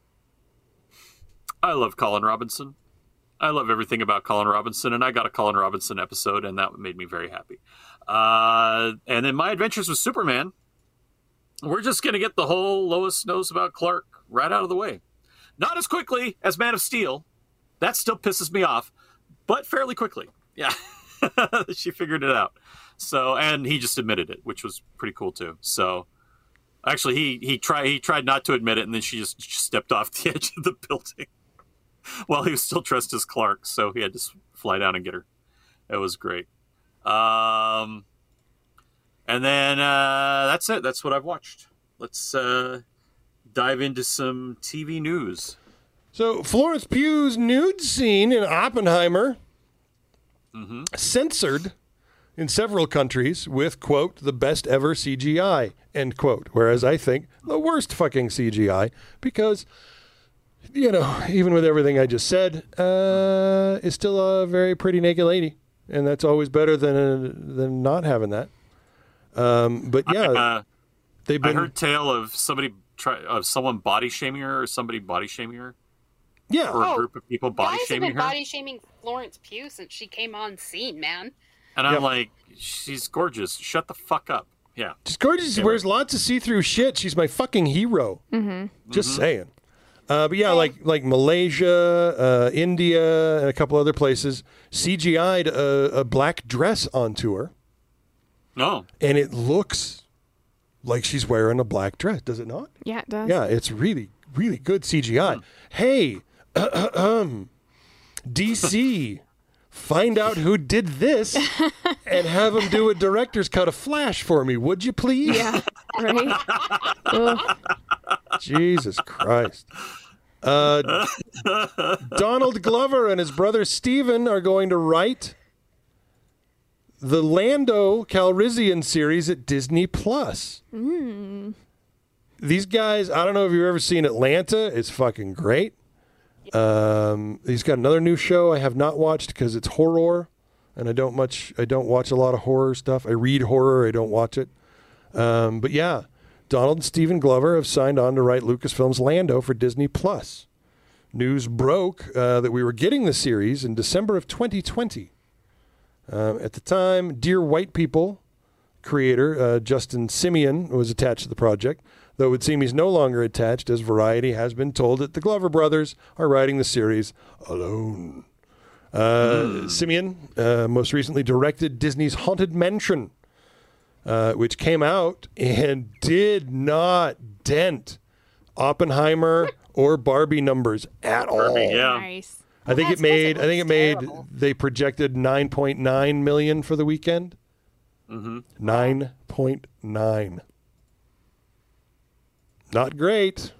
Speaker 4: love Colin Robinson. I love everything about Colin Robinson, and I got a Colin Robinson episode, and that made me very happy. And then My Adventures with Superman. We're just going to get the whole Lois Knows About Clark right out of the way. Not as quickly as Man of Steel. That still pisses me off, but fairly quickly. Yeah, she figured it out. So, and he just admitted it, which was pretty cool too. So, actually, he tried not to admit it, and then she just stepped off the edge of the building while he was still dressed as Clark. So he had to fly down and get her. It was great. And then that's it. That's what I've watched. Let's dive into some TV news.
Speaker 7: So Florence Pugh's nude scene in Oppenheimer censored in several countries with, quote, the best ever CGI, end quote. Whereas I think the worst fucking CGI because, even with everything I just said, is still a very pretty naked lady. And that's always better than not having that. But yeah,
Speaker 4: I heard tale of someone body shaming her or somebody body shaming her.
Speaker 7: Yeah,
Speaker 4: or a group of people body shaming her.
Speaker 5: Guys have been body shaming Florence Pugh since she came on scene, man.
Speaker 4: And I'm like, she's gorgeous. Shut the fuck up. Yeah,
Speaker 7: she's gorgeous. She wears lots of see-through shit. She's my fucking hero. Just saying. But yeah, like Malaysia, India, and a couple other places, CGI'd a black dress onto her.
Speaker 4: Oh.
Speaker 7: And it looks like she's wearing a black dress, does it not?
Speaker 6: Yeah, it does.
Speaker 7: Yeah, it's really, really good CGI. Hey, DC, find out who did this and have them do a director's cut of Flash for me, would you please?
Speaker 6: Yeah, right? Ugh.
Speaker 7: Jesus Christ. Donald Glover and his brother Steven are going to write the Lando Calrissian series at Disney Plus. These guys, I don't know if you've ever seen Atlanta. It's fucking great. He's got another new show I have not watched because it's horror, and I don't watch a lot of horror stuff. I read horror, I don't watch it. But yeah, Donald and Stephen Glover have signed on to write Lucasfilm's Lando for Disney Plus. News broke that we were getting the series in December of 2020. At the time, Dear White People creator Justin Simeon was attached to the project, though it would seem he's no longer attached, as Variety has been told that the Glover brothers are writing the series alone. Simeon most recently directed Disney's Haunted Mansion, which came out and did not dent Oppenheimer or Barbie numbers at all.
Speaker 4: Yeah.
Speaker 6: Nice.
Speaker 7: I think it made. They projected 9.9 million for the weekend. 9.9. Not great.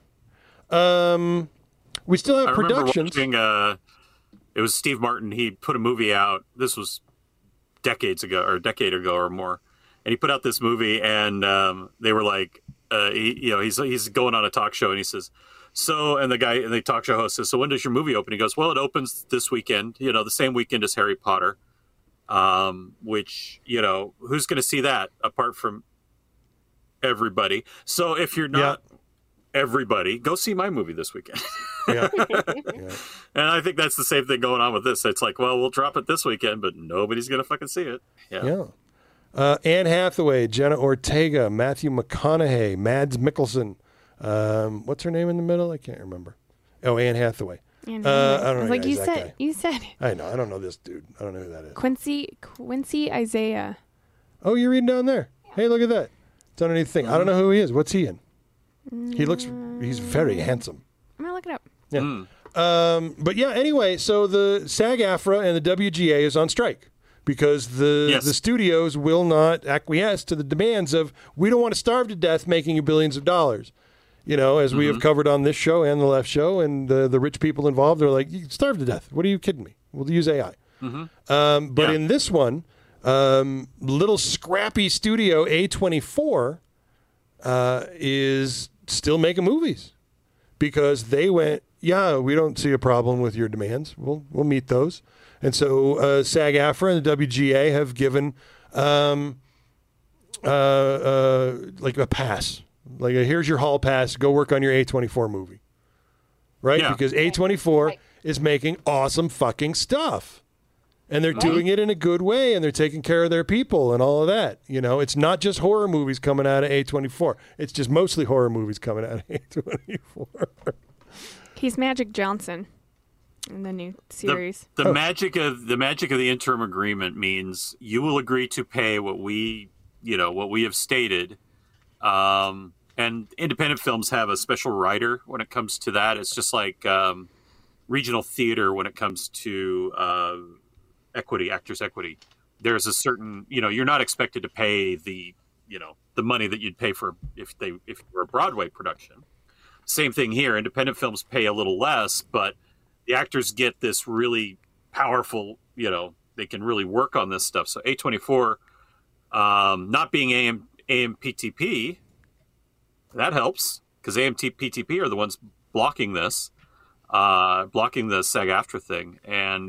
Speaker 7: We still have productions.
Speaker 4: I remember watching, it was Steve Martin. He put a movie out. This was decades ago, or a decade ago or more. And he put out this movie, and they were like, he's going on a talk show, and he says, and the talk show host says, so when does your movie open? He goes, well, it opens this weekend, the same weekend as Harry Potter, which, who's going to see that apart from everybody? So if you're not everybody, go see my movie this weekend.
Speaker 7: Yeah.
Speaker 4: And I think that's the same thing going on with this. It's like, well, we'll drop it this weekend, but nobody's going to fucking see it.
Speaker 7: Yeah. Anne Hathaway, Jenna Ortega, Matthew McConaughey, Mads Mikkelsen. What's her name in the middle? I can't remember. Oh, Anne Hathaway. I don't know.
Speaker 6: Like you said.
Speaker 7: I know. I don't know this dude. I don't know who that is.
Speaker 6: Quincy Isaiah.
Speaker 7: Oh, you're reading down there. Hey, look at that. It's underneath the thing. I don't know who he is. What's he in? He's very handsome.
Speaker 6: I'm gonna look it up.
Speaker 7: Yeah. But yeah, anyway, so the SAG-AFTRA and the WGA is on strike because the studios will not acquiesce to the demands of, we don't want to starve to death making you billions of dollars. As we have covered on this show and the left show, and the rich people involved, they're like, you starve to death. What are you kidding me? We'll use AI. But in this one, little scrappy studio A24 is still making movies because they went, we don't see a problem with your demands. We'll meet those. And so SAG-AFTRA and the WGA have given like a pass. Like, here's your hall pass. Go work on your A24 movie. Right? Yeah. Because A24 is making awesome fucking stuff. And they're doing it in a good way, and they're taking care of their people and all of that. It's not just horror movies coming out of A24. It's just mostly horror movies coming out of A24.
Speaker 6: He's Magic Johnson in the new series.
Speaker 4: The magic of the interim agreement means you will agree to pay what we have stated. And independent films have a special rider when it comes to that. It's just like regional theater when it comes to actors' equity. There's a certain, you're not expected to pay the money that you'd pay for if you were a Broadway production. Same thing here. Independent films pay a little less, but the actors get this really powerful, they can really work on this stuff. So A24, not being AMPTP, that helps because AMPTP are the ones blocking this, blocking the SAG-AFTRA thing. And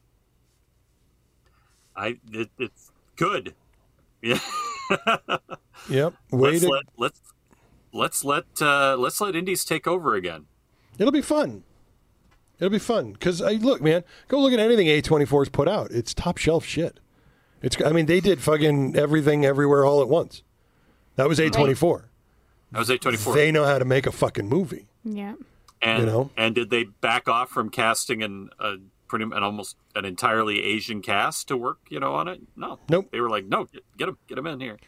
Speaker 4: it's good. Yeah.
Speaker 7: Yep.
Speaker 4: Let's let indies take over again.
Speaker 7: It'll be fun. Because look, man, go look at anything A24's put out. It's top shelf shit. They did fucking everything, everywhere, all at once. That was A24. Right.
Speaker 4: That was A24.
Speaker 7: They know how to make a fucking movie.
Speaker 6: Yeah.
Speaker 4: And and did they back off from casting an almost an entirely Asian cast to work, on it? No.
Speaker 7: Nope.
Speaker 4: They were like, no, get them in here.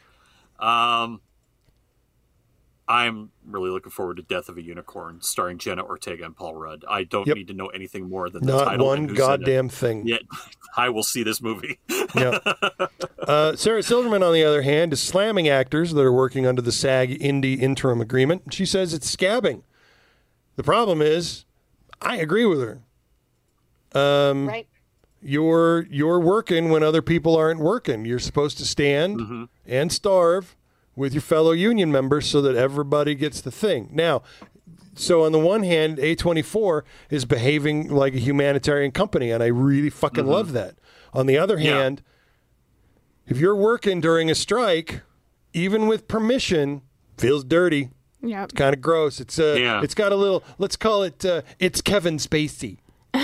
Speaker 4: I'm really looking forward to Death of a Unicorn, starring Jenna Ortega and Paul Rudd. I don't need to know anything more than the title.
Speaker 7: Not one goddamn thing.
Speaker 4: Yeah, I will see this movie.
Speaker 7: Yeah. Sarah Silverman, on the other hand, is slamming actors that are working under the SAG Indie interim agreement. She says it's scabbing. The problem is, I agree with her.
Speaker 5: Right.
Speaker 7: You're working when other people aren't working. You're supposed to stand and starve with your fellow union members so that everybody gets the thing. Now, so on the one hand, A24 is behaving like a humanitarian company, and I really fucking love that. On the other hand, if you're working during a strike, even with permission, feels dirty.
Speaker 6: Yeah,
Speaker 7: it's kind of gross. It's it's got a little. Let's call it. It's Kevin Spacey.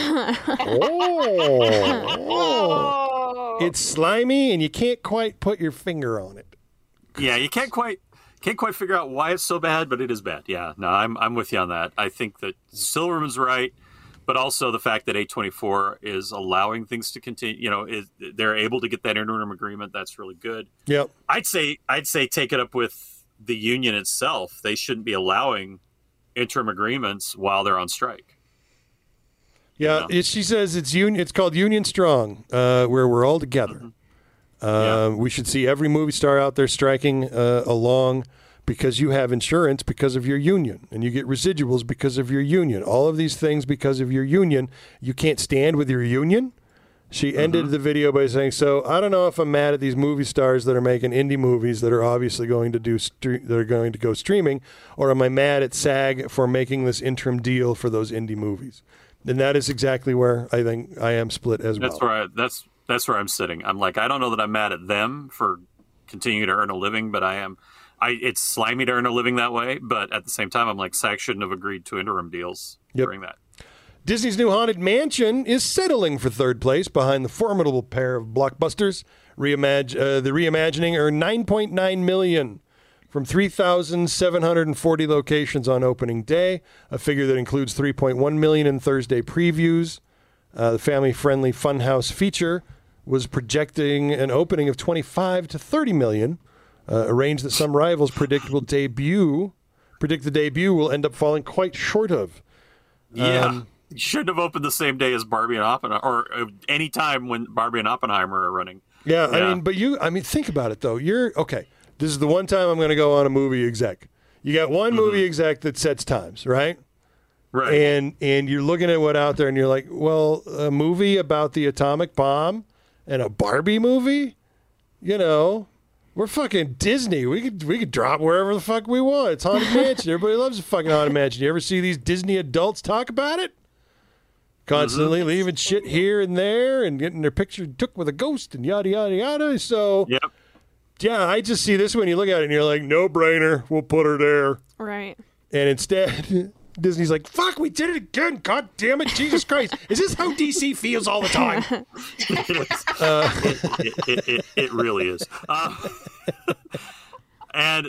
Speaker 7: It's slimy, and you can't quite put your finger on it.
Speaker 4: Yeah, you can't quite figure out why it's so bad, but it is bad. Yeah, no, I'm with you on that. I think that Silverman's right, but also the fact that A24 is allowing things to continue. They're able to get that interim agreement. That's really good.
Speaker 7: Yep.
Speaker 4: I'd say take it up with the union itself. They shouldn't be allowing interim agreements while they're on strike.
Speaker 7: Yeah, she says it's called Union Strong, where we're all together. We should see every movie star out there striking along because you have insurance because of your union, and you get residuals because of your union. All of these things because of your union. You can't stand with your union. She ended the video by saying, "So I don't know if I'm mad at these movie stars that are making indie movies that are obviously going to go streaming, or am I mad at SAG for making this interim deal for those indie movies?" And that is exactly where I think I am split as well.
Speaker 4: That's where I'm sitting. I'm like, I don't know that I'm mad at them for continuing to earn a living, but it's slimy to earn a living that way. But at the same time, I'm like, SAG shouldn't have agreed to interim deals during that.
Speaker 7: Disney's new Haunted Mansion is settling for third place behind the formidable pair of blockbusters. The reimagining earned $9.9 million from 3,740 locations on opening day, a figure that includes $3.1 million in Thursday previews. The family-friendly Funhouse feature was projecting an opening of $25 to $30 million, a range that some rivals predict the debut will end up falling quite short of.
Speaker 4: Yeah. You shouldn't have opened the same day as Barbie and Oppenheimer, or any time when Barbie and Oppenheimer are running.
Speaker 7: Yeah, I mean, think about it, though. Okay, this is the one time I'm going to go on a movie exec. You got one movie exec that sets times, right?
Speaker 4: Right.
Speaker 7: And you're looking at what out there, and you're like, well, a movie about the atomic bomb and a Barbie movie? We're fucking Disney. We could drop wherever the fuck we want. It's Haunted Mansion. Everybody loves a fucking Haunted Mansion. You ever see these Disney adults talk about it? Constantly leaving shit here and there and getting their picture took with a ghost and yada, yada, yada. So, yeah, I just see this one. You look at it and you're like, no brainer. We'll put her there.
Speaker 6: Right.
Speaker 7: And instead, Disney's like, fuck, we did it again. God damn it. Jesus Christ. Is this how DC feels all the time?
Speaker 4: It really is. And,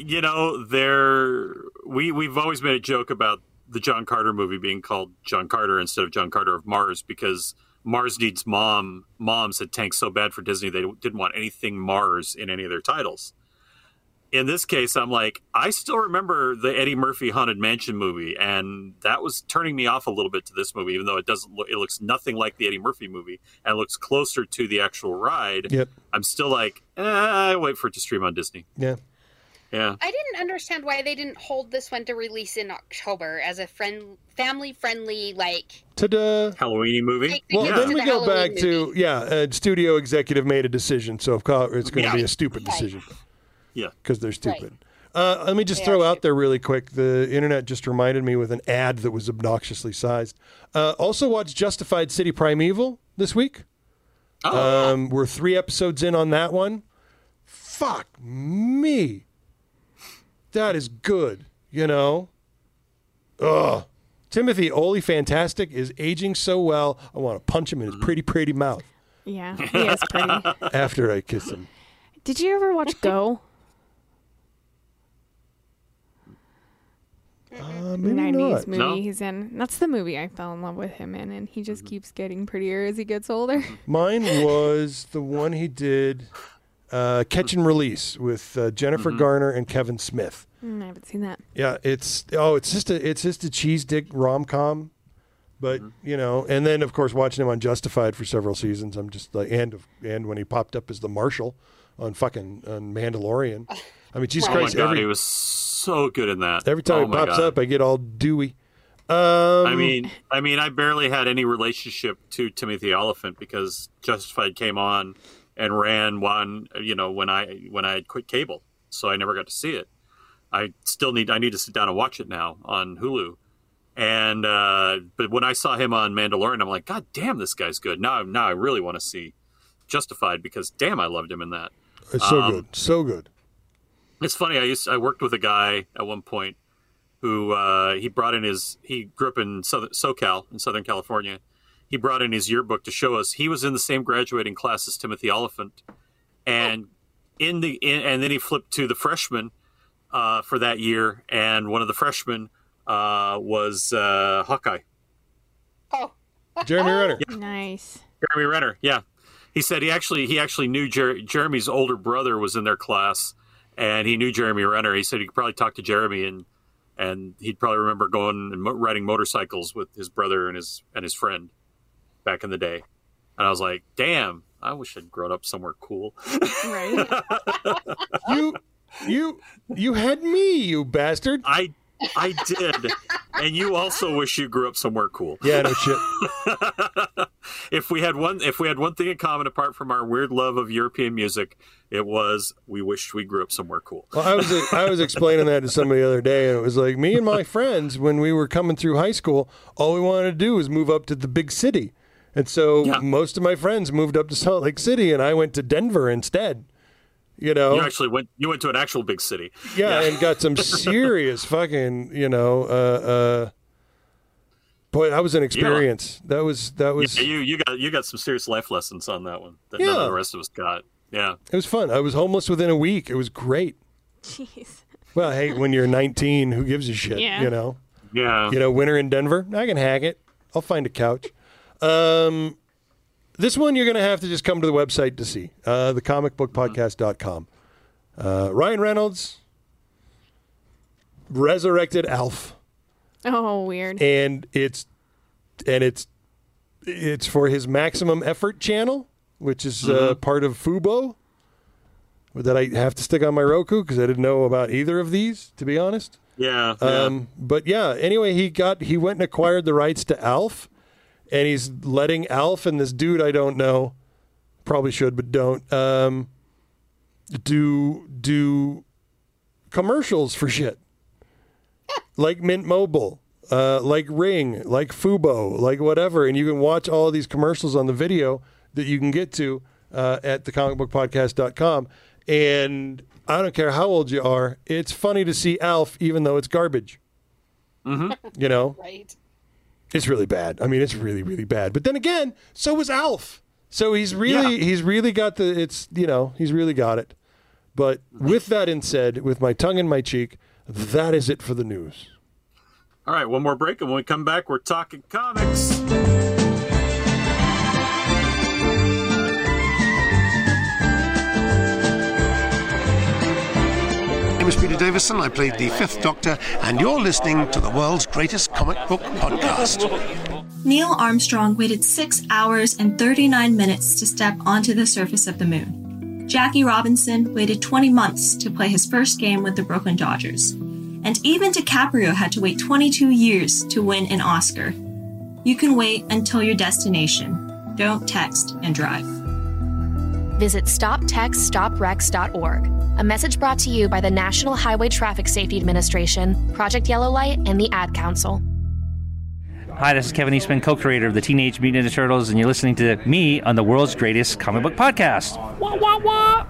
Speaker 4: we've always made a joke about the John Carter movie being called John Carter instead of John Carter of Mars, because Mars Needs Moms had tanked so bad for Disney they didn't want anything Mars in any of their titles. In this case, I'm like, I still remember the Eddie Murphy Haunted Mansion movie, and that was turning me off a little bit to this movie, even though it looks nothing like the Eddie Murphy movie and looks closer to the actual ride.
Speaker 7: Yep.
Speaker 4: I'm still like, I wait for it to stream on Disney.
Speaker 7: Yeah.
Speaker 4: Yeah.
Speaker 5: I didn't understand why they didn't hold this one to release in October as a family-friendly,
Speaker 7: ta-da,
Speaker 4: Halloween movie.
Speaker 7: Well, then we go back to, studio executive made a decision, so of course it's going to be a stupid decision.
Speaker 4: Yeah.
Speaker 7: Because they're stupid. Right. Let me just throw out there really quick. The internet just reminded me with an ad that was obnoxiously sized. Also watched Justified City Primeval this week. Oh. We're 3 episodes in on that one. Fuck me. That is good, Timothy Olyfantastic is aging so well, I want to punch him in his pretty, pretty mouth.
Speaker 6: Yeah, he is pretty.
Speaker 7: After I kiss him.
Speaker 6: Did you ever watch Go?
Speaker 7: Maybe
Speaker 6: 90s
Speaker 7: not.
Speaker 6: movie he's in. That's the movie I fell in love with him in, and he just keeps getting prettier as he gets older.
Speaker 7: Mine was the one he did, Catch and Release, with Jennifer Garner and Kevin Smith.
Speaker 6: I haven't seen that.
Speaker 7: Yeah, it's just a cheese dick rom-com, But and then of course watching him on Justified for several seasons, I'm just like, and when he popped up as the Marshal on Mandalorian. I mean, Jesus Christ!
Speaker 4: Oh my God, he was so good in that.
Speaker 7: Every time he pops up, I get all dewy.
Speaker 4: I mean, I barely had any relationship to Timothy Olyphant because Justified came on and ran one, when I had quit cable, so I never got to see it. I need to sit down and watch it now on Hulu. And but when I saw him on Mandalorian, I'm like, God damn, this guy's good. Now I really want to see Justified because damn, I loved him in that.
Speaker 7: It's so good.
Speaker 4: It's funny. I worked with a guy at one point who he grew up in SoCal in Southern California. He brought in his yearbook to show us. He was in the same graduating class as Timothy Olyphant, and and then he flipped to the freshmen for that year, and one of the freshmen was Hawkeye.
Speaker 5: Oh,
Speaker 7: Jeremy Renner.
Speaker 4: Yeah.
Speaker 6: Nice.
Speaker 4: Jeremy Renner. Yeah, he said he actually knew Jeremy's older brother was in their class, and he knew Jeremy Renner. He said he could probably talk to Jeremy and he'd probably remember going and riding motorcycles with his brother and his friend back in the day. And I was like, damn, I wish I'd grown up somewhere cool.
Speaker 6: Right.
Speaker 7: You had me, you bastard.
Speaker 4: I did. And you also wish you grew up somewhere cool.
Speaker 7: Yeah, no shit.
Speaker 4: If we had one thing in common apart from our weird love of European music, it was we wished we grew up somewhere cool.
Speaker 7: Well, I was explaining that to somebody the other day, and it was like me and my friends when we were coming through high school, all we wanted to do was move up to the big city. And so most of my friends moved up to Salt Lake City, and I went to Denver instead. You
Speaker 4: actually went to an actual big city.
Speaker 7: Yeah, and got some serious fucking, boy, that was an experience. That was.
Speaker 4: Yeah, you got some serious life lessons on that one that none of the rest of us got. Yeah,
Speaker 7: it was fun. I was homeless within a week. It was great.
Speaker 6: Jeez.
Speaker 7: Well, hey, when you're 19, who gives a shit?
Speaker 6: Yeah.
Speaker 4: Yeah.
Speaker 7: Winter in Denver, I can hack it. I'll find a couch. This one you're going to have to just come to the website to see, thecomicbookpodcast.com. Ryan Reynolds resurrected Alf.
Speaker 6: Oh, weird.
Speaker 7: And it's for his Maximum Effort channel, which is part of Fubo, that I have to stick on my Roku because I didn't know about either of these, to be honest.
Speaker 4: Yeah.
Speaker 7: But yeah, anyway, he went and acquired the rights to Alf. And he's letting Alf and this dude I don't know, probably should but don't, do commercials for shit. Like Mint Mobile, like Ring, like Fubo, like whatever. And you can watch all of these commercials on the video that you can get to at thecomicbookpodcast.com. And I don't care how old you are, it's funny to see Alf even though it's garbage.
Speaker 4: Mm-hmm.
Speaker 5: Right.
Speaker 7: It's really bad. I mean, it's really, really bad. But then again, so was Alf. So he's really got he's really got it. But with that said, with my tongue in my cheek, that is it for the news.
Speaker 4: All right, one more break, and when we come back, we're talking comics.
Speaker 15: My name is Peter Davison. I played the Fifth Doctor, and you're listening to the world's greatest comic book podcast.
Speaker 16: Neil Armstrong waited 6 hours and 39 minutes to step onto the surface of the moon. Jackie Robinson waited 20 months to play his first game with the Brooklyn Dodgers. And even DiCaprio had to wait 22 years to win an Oscar. You can wait until your destination. Don't text and drive.
Speaker 17: Visit StopTextStopWrecks.org. A message brought to you by the National Highway Traffic Safety Administration, Project Yellow Light, and the Ad Council.
Speaker 18: Hi, this is Kevin Eastman, co-creator of the Teenage Mutant Ninja Turtles, and you're listening to me on the world's greatest comic book podcast. Wah, wah, wah!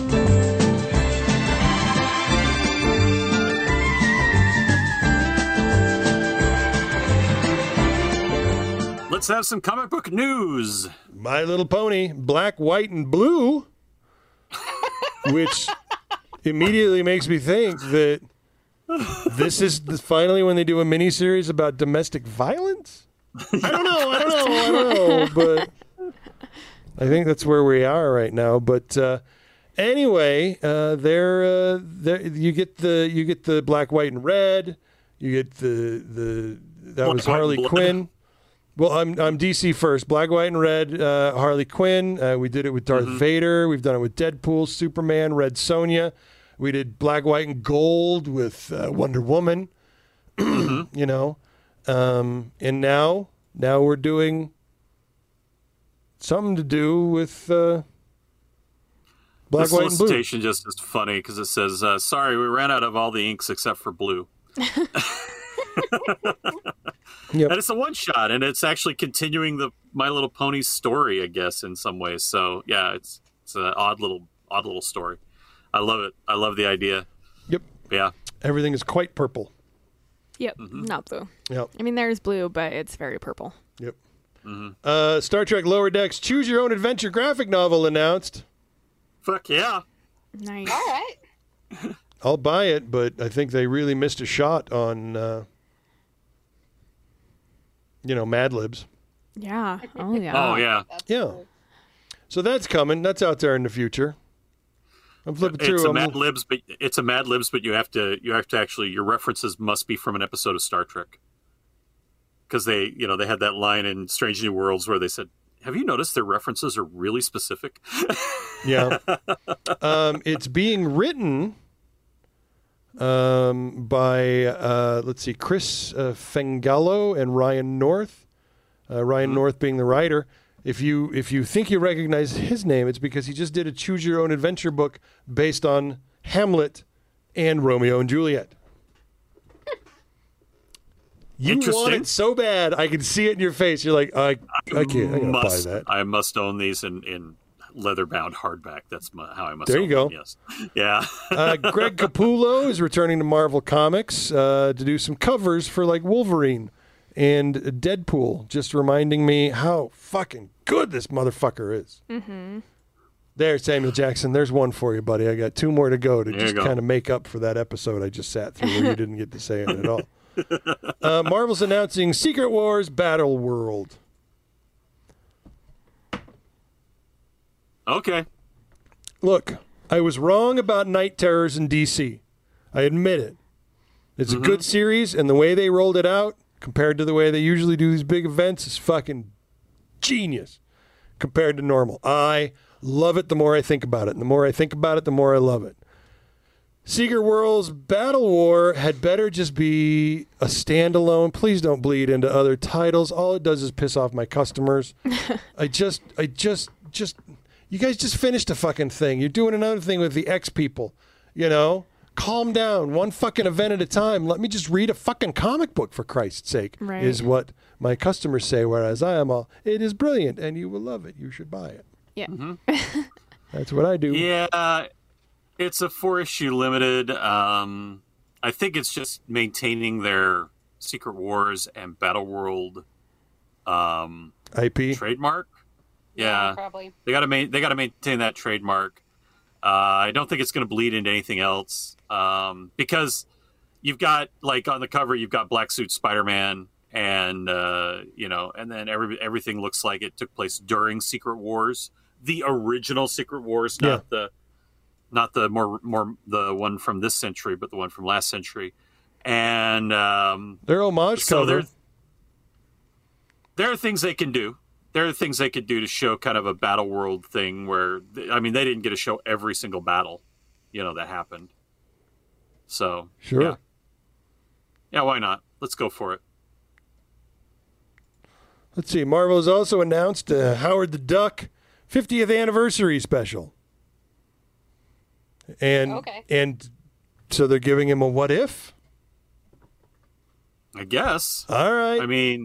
Speaker 4: Let's have some comic book news.
Speaker 7: My Little Pony, Black, White, and Blue, which immediately makes me think that this is finally when they do a miniseries about domestic violence. I don't know, but I think that's where we are right now. But anyway, you get the Black, White, and Red. You get that was Harley Quinn. Well, I'm DC first. Black, white, and red. Harley Quinn. We did it with Darth Vader. We've done it with Deadpool, Superman, Red Sonja. We did black, white, and gold with Wonder Woman. You know, and now we're doing something to do with black,
Speaker 4: this
Speaker 7: white, and blue.
Speaker 4: solicitation just is funny because it says, "Sorry, we ran out of all the inks except for blue."
Speaker 7: Yep.
Speaker 4: And it's a one shot, and it's actually continuing the My Little Pony story, I guess, in some ways. So yeah, it's an odd little story. I love it. I love the idea.
Speaker 7: Yep.
Speaker 4: Yeah.
Speaker 7: Everything is quite purple.
Speaker 6: Yep. Not blue.
Speaker 7: Yep.
Speaker 6: I mean, there's blue, but it's very purple.
Speaker 7: Yep. Star Trek Lower Decks Choose Your Own Adventure graphic novel announced.
Speaker 4: Fuck yeah.
Speaker 6: Nice.
Speaker 5: All right.
Speaker 7: I'll buy it, but I think they really missed a shot on, Mad Libs.
Speaker 6: Yeah. Oh, yeah.
Speaker 4: Oh, yeah.
Speaker 7: Yeah. So that's coming. That's out there in the future. I'm flipping through.
Speaker 4: It's a Mad Libs, but you have to actually, your references must be from an episode of Star Trek. Because they had that line in Strange New Worlds where they said, "Have you noticed their references are really specific?"
Speaker 7: Yeah. It's being written by Chris Fengallo and Ryan North. Ryan North being the writer. If you think you recognize his name, it's because he just did a Choose Your Own Adventure book based on Hamlet and Romeo and Juliet. You want it so bad. I can see it in your face. You're like, I can't. I'm going to buy that.
Speaker 4: I must own these in leather-bound hardback. That's how I must
Speaker 7: There
Speaker 4: own
Speaker 7: you go.
Speaker 4: them, yes. Yeah.
Speaker 7: Greg Capullo is returning to Marvel Comics to do some covers for like Wolverine and Deadpool, just reminding me how fucking good this motherfucker is.
Speaker 6: Mm-hmm.
Speaker 7: There, Samuel Jackson. There's one for you, buddy. I got 2 more to go to
Speaker 4: There
Speaker 7: just
Speaker 4: you go.
Speaker 7: kind of make up for that episode I just sat through where you didn't get to say it at all. Marvel's announcing Secret Wars Battle World.
Speaker 4: Okay.
Speaker 7: Look, I was wrong about Night Terrors in DC. I admit it. It's a good series, and the way they rolled it out, compared to the way they usually do these big events, is fucking genius compared to normal. I love it the more I think about it. And the more I think about it, the more I love it. Secret Worlds Battle War had better just be a standalone. Please don't bleed into other titles. All it does is piss off my customers. I just, you guys just finished a fucking thing. You're doing another thing with the X people, Calm down. One fucking event at a time. Let me just read a fucking comic book, for Christ's sake,
Speaker 6: Right.
Speaker 7: is what my customers say, whereas I am all, it is brilliant, and you will love it. You should buy it.
Speaker 6: Yeah.
Speaker 7: That's what I do.
Speaker 4: Yeah, it's a 4-issue limited. I think it's just maintaining their Secret Wars and Battle World
Speaker 7: IP
Speaker 4: trademark. Yeah,
Speaker 5: probably.
Speaker 4: They got to maintain that trademark. I don't think it's going to bleed into anything else because you've got, like, on the cover, you've got Black Suit Spider-Man, and and then everything looks like it took place during Secret Wars, the original Secret Wars, not the more the one from this century, but the one from last century, and
Speaker 7: their homage cover.
Speaker 4: There are things they can do. There are things they could do to show kind of a Battle World thing where, they didn't get to show every single battle, that happened. So,
Speaker 7: sure.
Speaker 4: Yeah, why not? Let's go for it.
Speaker 7: Let's see. Marvel has also announced Howard the Duck 50th anniversary special. And so they're giving him a what if?
Speaker 4: I guess.
Speaker 7: All right.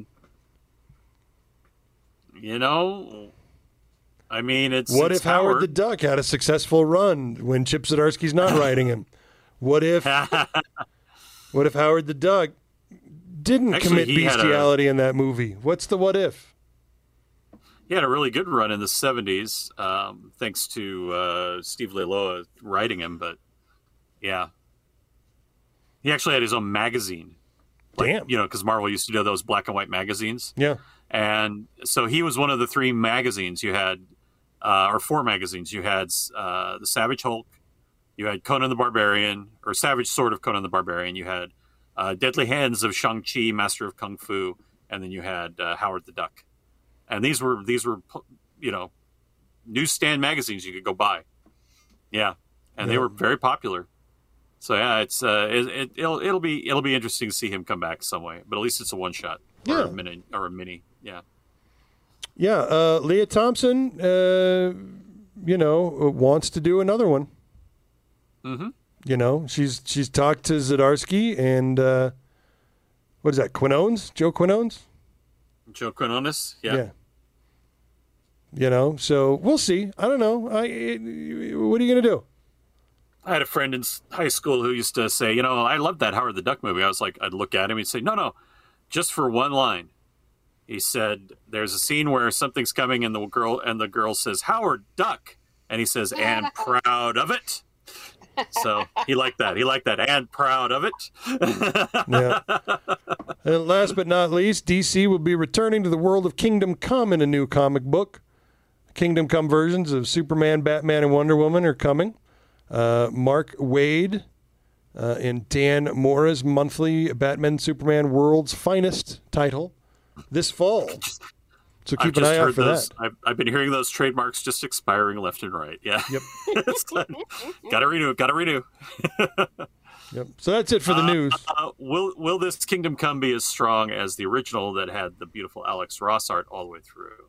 Speaker 4: It's
Speaker 7: what
Speaker 4: it's
Speaker 7: if Howard the Duck had a successful run when Chip Zdarsky's not writing him? What if Howard the Duck didn't commit bestiality in that movie? What's the what if?
Speaker 4: He had a really good run in the 70s, thanks to Steve Leiloa writing him, but yeah. He actually had his own magazine.
Speaker 7: Damn.
Speaker 4: Because Marvel used to do those black and white magazines.
Speaker 7: Yeah.
Speaker 4: And so he was one of the 3 magazines you had, or 4 magazines. You had the Savage Hulk, you had Conan the Barbarian, or Savage Sword of Conan the Barbarian. You had Deadly Hands of Shang-Chi, Master of Kung Fu, and then you had Howard the Duck, and these were newsstand magazines you could go buy. Yeah, and they were very popular. So yeah, it'll be interesting to see him come back some way, but at least it's a one shot or a mini. Yeah.
Speaker 7: Yeah, Leah Thompson, wants to do another one. Mm-hmm. She's talked to Zdarsky and what is that? Quinones? Joe Quinones?
Speaker 4: Joe Quinones. Yeah.
Speaker 7: So we'll see. I don't know. What are you gonna do?
Speaker 4: I had a friend in high school who used to say, I loved that Howard the Duck movie. I was like, I'd look at him, he'd say, no, just for one line. He said, there's a scene where something's coming and the girl says, Howard Duck. And he says, and proud of it. So he liked that. And proud of it.
Speaker 7: Yeah. And last but not least, DC will be returning to the world of Kingdom Come in a new comic book. Kingdom Come versions of Superman, Batman, and Wonder Woman are coming. Mark Waid in Dan Mora's monthly Batman Superman World's Finest title this fall. So keep an eye out for that.
Speaker 4: I've been hearing those trademarks just expiring left and right. Yeah.
Speaker 7: Yep.
Speaker 4: Gotta renew.
Speaker 7: Yep. So that's it for the news.
Speaker 4: Will this Kingdom Come be as strong as the original that had the beautiful Alex Ross art all the way through?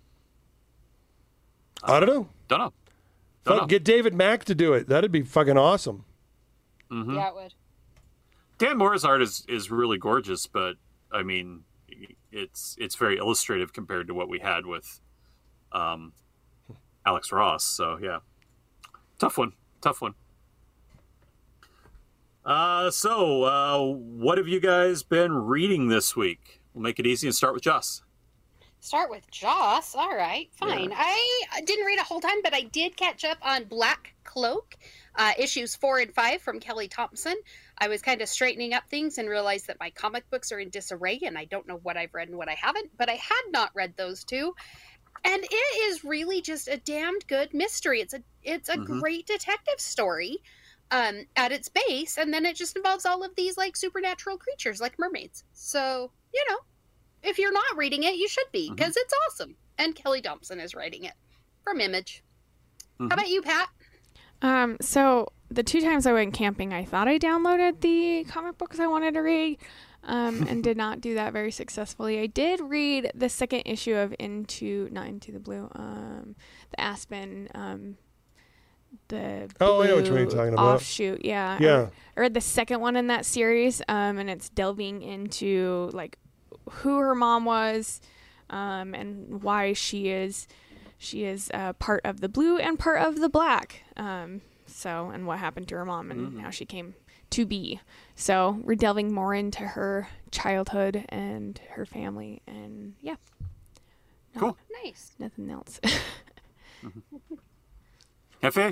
Speaker 7: I don't know.
Speaker 4: Don't know.
Speaker 7: Get David Mack to do it. That'd be fucking awesome.
Speaker 4: Mm-hmm.
Speaker 5: Yeah, it would.
Speaker 4: Dan Mora's art is really gorgeous, but I mean, it's very illustrative compared to what we had with Alex Ross. So yeah, tough one. What have you guys been reading this week? We'll make it easy and start with Joss.
Speaker 5: Start with Joss. All right, fine. Yeah. I didn't read a whole ton, but I did catch up on Black Cloak, issues 4 and 5 from Kelly Thompson. I was kind of straightening up things and realized that my comic books are in disarray, and I don't know what I've read and what I haven't, but I had not read those two. And it is really just a damned good mystery. It's a great detective story at its base, and then it just involves all of these like supernatural creatures like mermaids. So, if you're not reading it, you should be, because it's awesome. And Kelly Thompson is writing it from Image. How about you, Pat?
Speaker 6: So the 2 times I went camping, I thought I downloaded the comic books I wanted to read, and did not do that very successfully. I did read the second issue of Into the Blue, the Aspen, the
Speaker 7: I know what you're talking about.
Speaker 6: Offshoot, yeah.
Speaker 7: Yeah.
Speaker 6: I read the second one in that series, and it's delving into like who her mom was, and why she is part of the blue and part of the black. And what happened to her mom and how she came to be. So we're delving more into her childhood and her family, and yeah.
Speaker 4: Cool.
Speaker 5: Nice.
Speaker 6: Nothing else.
Speaker 4: Hefe?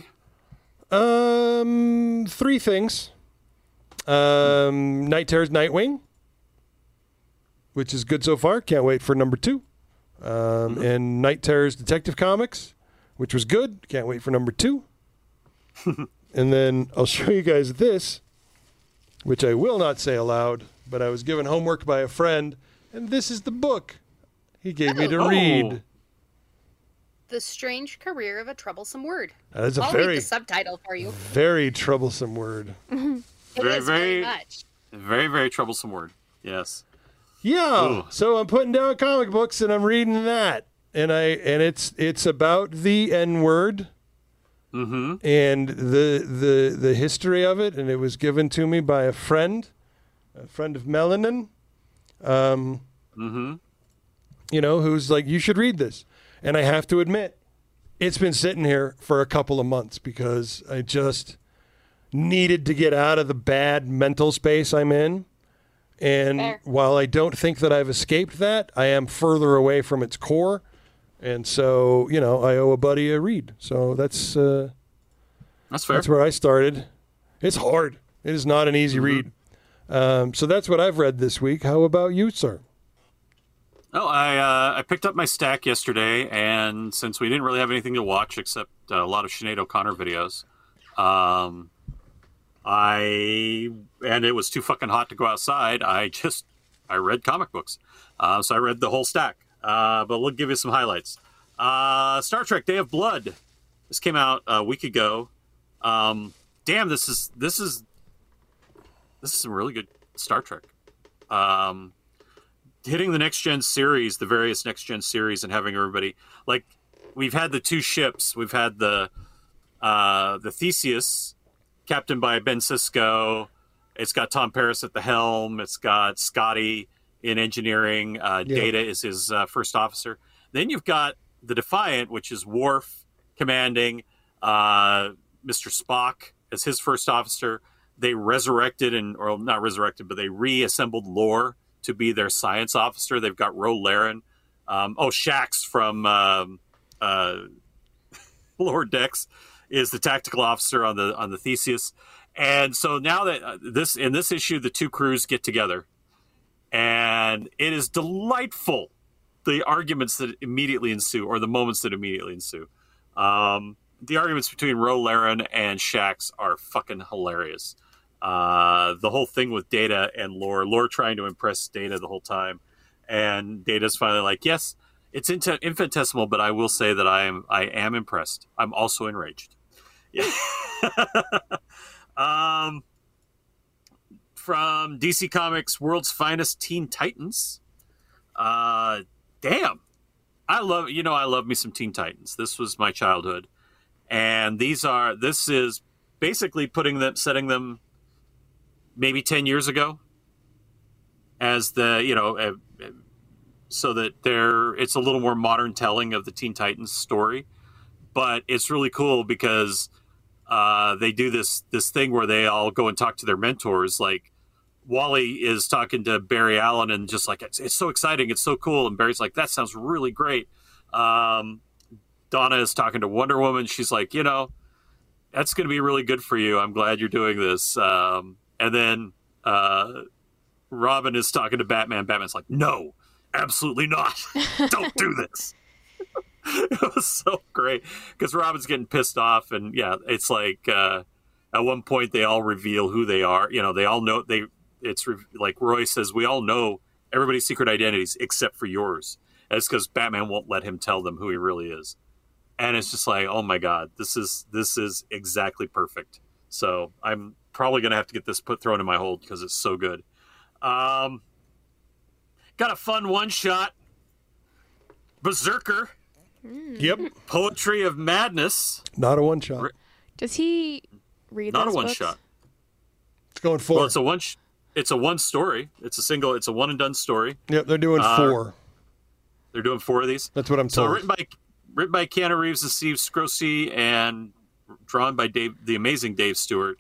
Speaker 7: 3 things. Night Terror's Nightwing, which is good so far. Can't wait for number 2. And Night Terror's Detective Comics, which was good. Can't wait for number 2. And then I'll show you guys this, which I will not say aloud, but I was given homework by a friend, and this is the book he gave me to read.
Speaker 5: The Strange Career of a Troublesome Word.
Speaker 7: That's
Speaker 5: I'll read the subtitle for you.
Speaker 7: Very troublesome word.
Speaker 5: It is very much.
Speaker 4: Very, very troublesome word. Yes.
Speaker 7: Yeah.
Speaker 4: Ooh.
Speaker 7: So I'm putting down comic books and I'm reading that, and it's about the N-word. And the history of it, and it was given to me by a friend of Melanin, who's like, you should read this. And I have to admit, it's been sitting here for a couple of months because I just needed to get out of the bad mental space I'm in. And while I don't think that I've escaped that, I am further away from its core. And so, I owe a buddy a read. So that's fair. That's where I started. It's hard. It is not an easy read. So that's what I've read this week. How about you, sir?
Speaker 4: Oh, I picked up my stack yesterday, and since we didn't really have anything to watch except a lot of Sinead O'Connor videos, and it was too fucking hot to go outside, I read comic books. So I read the whole stack, but we'll give you some highlights. Star Trek: Day of Blood. This came out a week ago. Damn, this is some really good Star Trek. Hitting the next gen series, the various next gen series, and having everybody like we've had the two ships. We've had the Theseus, captained by Ben Sisko. It's got Tom Paris at the helm. It's got Scotty in engineering. Data is his first officer. Then you've got the Defiant, which is Worf commanding, Mr. Spock as his first officer. They resurrected or not resurrected, but they reassembled Lore to be their science officer. They've got Ro Laren. Shax from Lower Decks is the tactical officer on the Theseus. And so now that in this issue, the two crews get together, and it is delightful. The arguments that immediately ensue, or the moments that immediately ensue. The arguments between Ro Laren and Shax are fucking hilarious. The whole thing with Data and Lore trying to impress Data the whole time, and Data's finally like, "Yes, it's infinitesimal, but I will say that I am impressed. I'm also enraged." Yeah. From DC Comics, World's Finest Teen Titans. Damn, I love me some Teen Titans. This was my childhood, and this is basically setting them maybe 10 years ago as the so that it's a little more modern telling of the Teen Titans story, but it's really cool because they do this thing where they all go and talk to their mentors. Like Wally is talking to Barry Allen and just like, it's so exciting, it's so cool. And Barry's like, that sounds really great. Donna is talking to Wonder Woman. She's like, that's going to be really good for you. I'm glad you're doing this. And then Robin is talking to Batman. Batman's like, no, absolutely not. Don't do this. It was so great because Robin's getting pissed off. And yeah, it's like at one point they all reveal who they are. They all know like Roy says, we all know everybody's secret identities except for yours. And it's because Batman won't let him tell them who he really is. And it's just like, oh my God, this is exactly perfect. So I'm probably going to have to get this thrown in my hold because it's so good. Got a fun one-shot. Berserker.
Speaker 7: Yep.
Speaker 4: Poetry of Madness.
Speaker 7: Not a one-shot.
Speaker 6: Does he read
Speaker 4: Not
Speaker 6: those
Speaker 4: a
Speaker 6: books?
Speaker 4: one-shot.
Speaker 7: It's going 4.
Speaker 4: Well, it's a one story. It's a one and done story.
Speaker 7: Yep, they're doing 4.
Speaker 4: They're doing 4 of these.
Speaker 7: That's what I'm
Speaker 4: So
Speaker 7: told.
Speaker 4: written by Keanu Reeves and Steve Scrossi and drawn by the amazing Dave Stewart.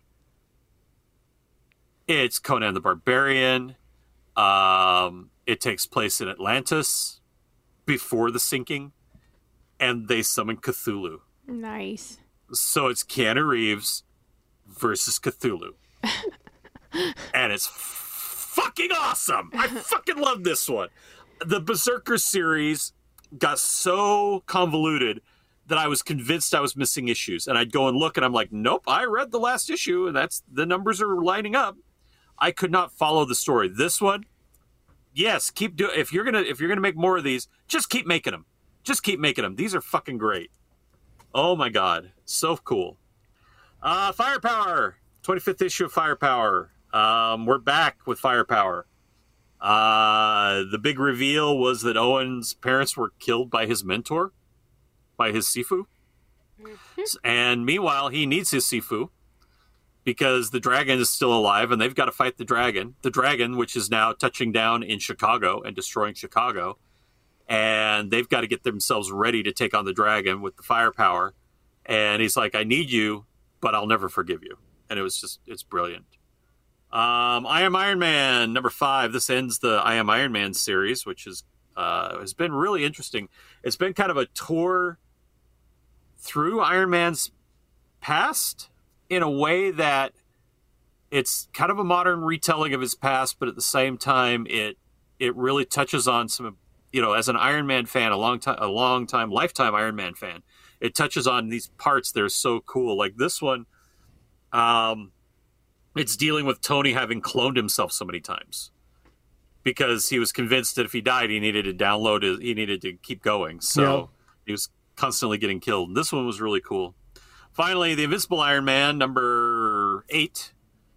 Speaker 4: It's Conan the Barbarian. It takes place in Atlantis before the sinking, and they summon Cthulhu.
Speaker 6: Nice.
Speaker 4: So it's Keanu Reeves versus Cthulhu. And it's fucking awesome. I fucking love this one. The Berserker series got so convoluted that I was convinced I was missing issues. And I'd go and look, and I'm like, nope, I read the last issue, and the numbers are lining up. I could not follow the story. This one, yes, keep doing. If you're gonna make more of these, just keep making them. Just keep making them. These are fucking great. Oh my God, so cool. Firepower, 25th issue of Firepower. We're back with Firepower. The big reveal was that Owen's parents were killed by his mentor, by his Sifu. Mm-hmm. And meanwhile, he needs his Sifu because the dragon is still alive and they've got to fight the dragon. The dragon, which is now touching down in Chicago and destroying Chicago. And they've got to get themselves ready to take on the dragon with the firepower. And he's like, I need you, but I'll never forgive you. And it's brilliant. I Am Iron Man, number 5. This ends the I Am Iron Man series, which has been really interesting. It's been kind of a tour through Iron Man's past in a way that it's kind of a modern retelling of his past, but at the same time, it really touches on some, as an Iron Man fan, a long time, lifetime Iron Man fan, it touches on these parts that are so cool. Like this one, it's dealing with Tony having cloned himself so many times because he was convinced that if he died, he needed to download it. He needed to keep going. So he was constantly getting killed. This one was really cool. Finally, the Invincible Iron Man, number 8.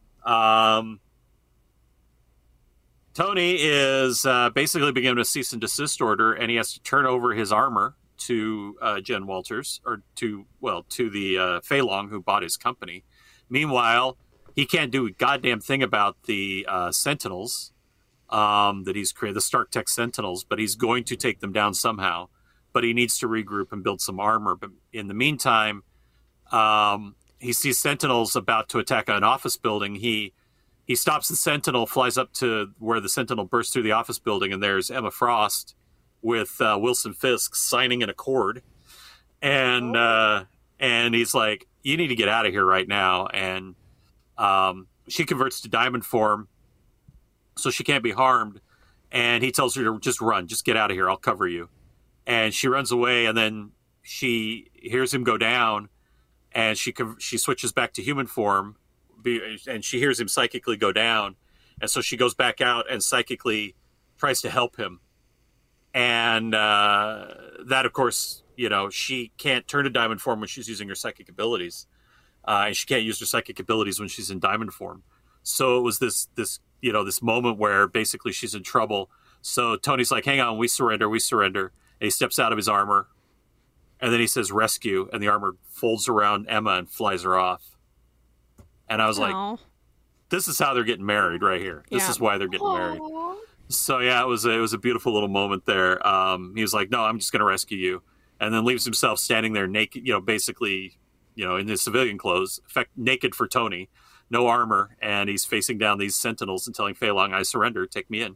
Speaker 4: Tony is basically beginning a cease and desist order, and he has to turn over his armor to Jen Walters, or to the Fei Long, who bought his company. Meanwhile, he can't do a goddamn thing about the Sentinels that he's created, the Stark Tech Sentinels, but he's going to take them down somehow. But he needs to regroup and build some armor. But in the meantime, he sees Sentinels about to attack an office building. He stops the Sentinel, flies up to where the Sentinel bursts through the office building, and there's Emma Frost with Wilson Fisk signing an accord. And he's like, you need to get out of here right now. And she converts to diamond form, so she can't be harmed. And he tells her to just run, just get out of here, I'll cover you. And she runs away, and then she hears him go down, and she switches back to human form, and she hears him psychically go down. And so she goes back out and psychically tries to help him. And that, of course, she can't turn to diamond form when she's using her psychic abilities. And she can't use her psychic abilities when she's in diamond form. So it was this moment where basically she's in trouble. So Tony's like, hang on, we surrender. And he steps out of his armor. And then he says, rescue. And the armor folds around Emma and flies her off. And I was like, this is how they're getting married right here. This is why they're getting married. So, yeah, it was a beautiful little moment there. He was like, no, I'm just going to rescue you. And then leaves himself standing there naked, basically, in his civilian clothes, naked for Tony, no armor. And he's facing down these Sentinels and telling Fei Long, I surrender, take me in.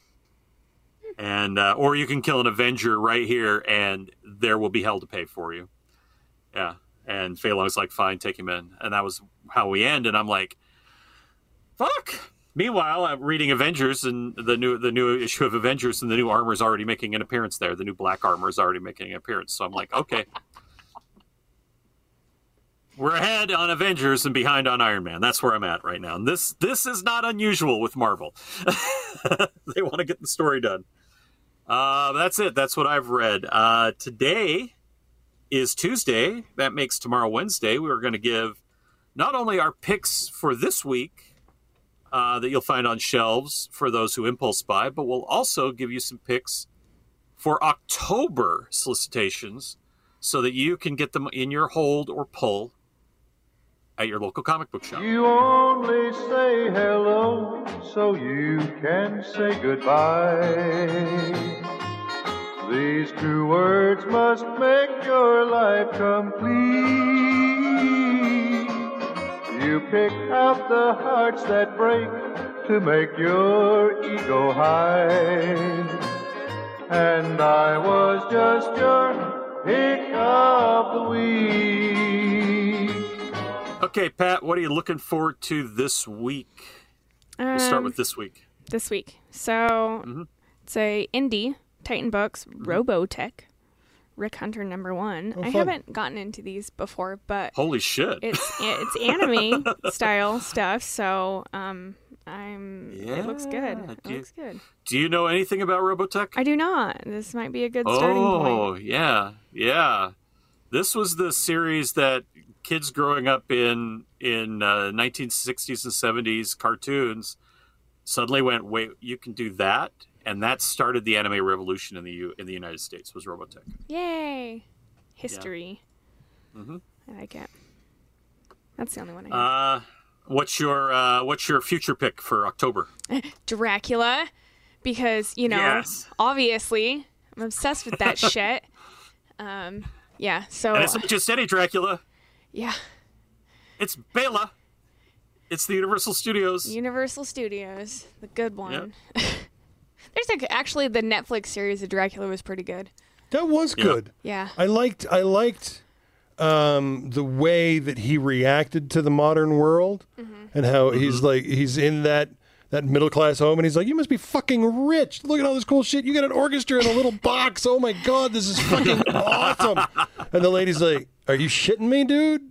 Speaker 4: And or you can kill an Avenger right here, and there will be hell to pay for you. Yeah. And Fei Long's like, fine, take him in. And that was how we end. And I'm like, fuck. Meanwhile, I'm reading Avengers, and the new issue of Avengers, and the new armor is already making an appearance there. The new black armor is already making an appearance. So I'm like, okay. We're ahead on Avengers and behind on Iron Man. That's where I'm at right now. And this is not unusual with Marvel. They want to get the story done. That's it. That's what I've read. Today is Tuesday. That makes tomorrow Wednesday. We're going to give not only our picks for this week that you'll find on shelves for those who impulse buy, but we'll also give you some picks for October solicitations so that you can get them in your hold or pull at your local comic book shop.
Speaker 19: You only say hello so you can say goodbye. These 2 words must make your life complete. You pick out the hearts that break to make your ego high. And I was just your pick of the week.
Speaker 4: Okay, Pat, what are you looking forward to this week? We'll start with this week.
Speaker 6: This week. So it's a indie, Titan Books, Robotech, Rick Hunter #1. I haven't gotten into these before, but
Speaker 4: holy shit,
Speaker 6: it's anime style stuff. So it looks good. It looks good.
Speaker 4: Do you know anything about Robotech?
Speaker 6: I do not. This might be a good starting point.
Speaker 4: Oh yeah. This was the series that kids growing up in 1960s and 70s cartoons suddenly went, wait, you can do that? And that started the anime revolution in the United States, was Robotech.
Speaker 6: Yay. History.
Speaker 4: Yeah. Mm-hmm.
Speaker 6: I like it. That's the only one I got.
Speaker 4: What's your future pick for October?
Speaker 6: Dracula, because, obviously I'm obsessed with that shit. Yeah, so...
Speaker 4: And it's not just any Dracula.
Speaker 6: Yeah.
Speaker 4: It's Bela. It's the Universal Studios.
Speaker 6: Universal Studios, the good one. Yep. There's actually the Netflix series of Dracula was pretty good.
Speaker 7: That was good.
Speaker 6: Yeah.
Speaker 7: I liked the way that he reacted to the modern world and how he's in that middle class home and he's like, you must be fucking rich. Look at all this cool shit. You got an orchestra in a little box. Oh my God, this is fucking awesome. And the lady's like, are you shitting me, dude?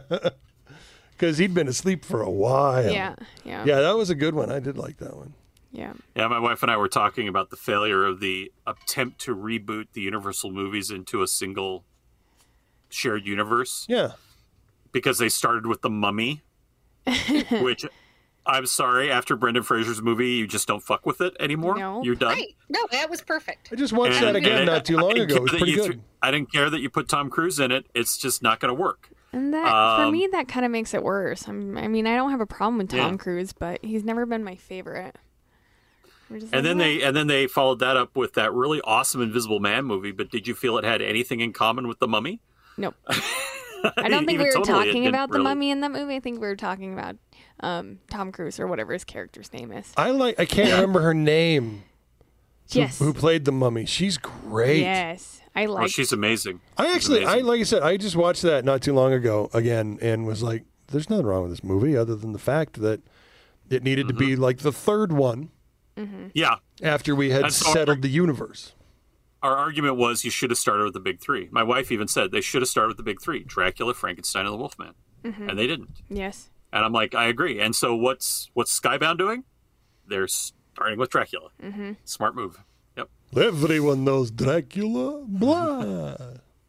Speaker 7: Because he'd been asleep for a while.
Speaker 6: Yeah.
Speaker 7: Yeah, that was a good one. I did like that one.
Speaker 6: Yeah.
Speaker 4: Yeah, my wife and I were talking about the failure of the attempt to reboot the Universal movies into a single shared universe.
Speaker 7: Yeah.
Speaker 4: Because they started with The Mummy, which, I'm sorry, after Brendan Fraser's movie, you just don't fuck with it anymore.
Speaker 6: No.
Speaker 4: You're done.
Speaker 5: Right. No, that was perfect.
Speaker 7: I just watched that again not too long ago. It was pretty good.
Speaker 4: I didn't care that you put Tom Cruise in it. It's just not going to work.
Speaker 6: And that, for me, that kind of makes it worse. I mean, I don't have a problem with Tom Cruise, but he's never been my favorite.
Speaker 4: And then they followed that up with that really awesome Invisible Man movie. But did you feel it had anything in common with The Mummy?
Speaker 6: Nope. I don't think we were talking about The Mummy in that movie. I think we were talking about Tom Cruise or whatever his character's name is.
Speaker 7: I can't remember her name.
Speaker 6: Yes.
Speaker 7: Who played the Mummy? She's great.
Speaker 6: Yes.
Speaker 4: She's amazing.
Speaker 7: Like I said, I just watched that not too long ago again and was like, there's nothing wrong with this movie other than the fact that it needed to be like the third one.
Speaker 6: Mm-hmm.
Speaker 4: Yeah.
Speaker 7: After we had settled the universe.
Speaker 4: Our argument was you should have started with the big three. My wife even said they should have started with the big three: Dracula, Frankenstein, and the Wolfman.
Speaker 6: Mm-hmm.
Speaker 4: And they didn't.
Speaker 6: Yes.
Speaker 4: And I'm like, I agree. And so what's Skybound doing? They're starting with Dracula.
Speaker 6: Mm-hmm.
Speaker 4: Smart move. Yep.
Speaker 7: Everyone knows Dracula. Blah.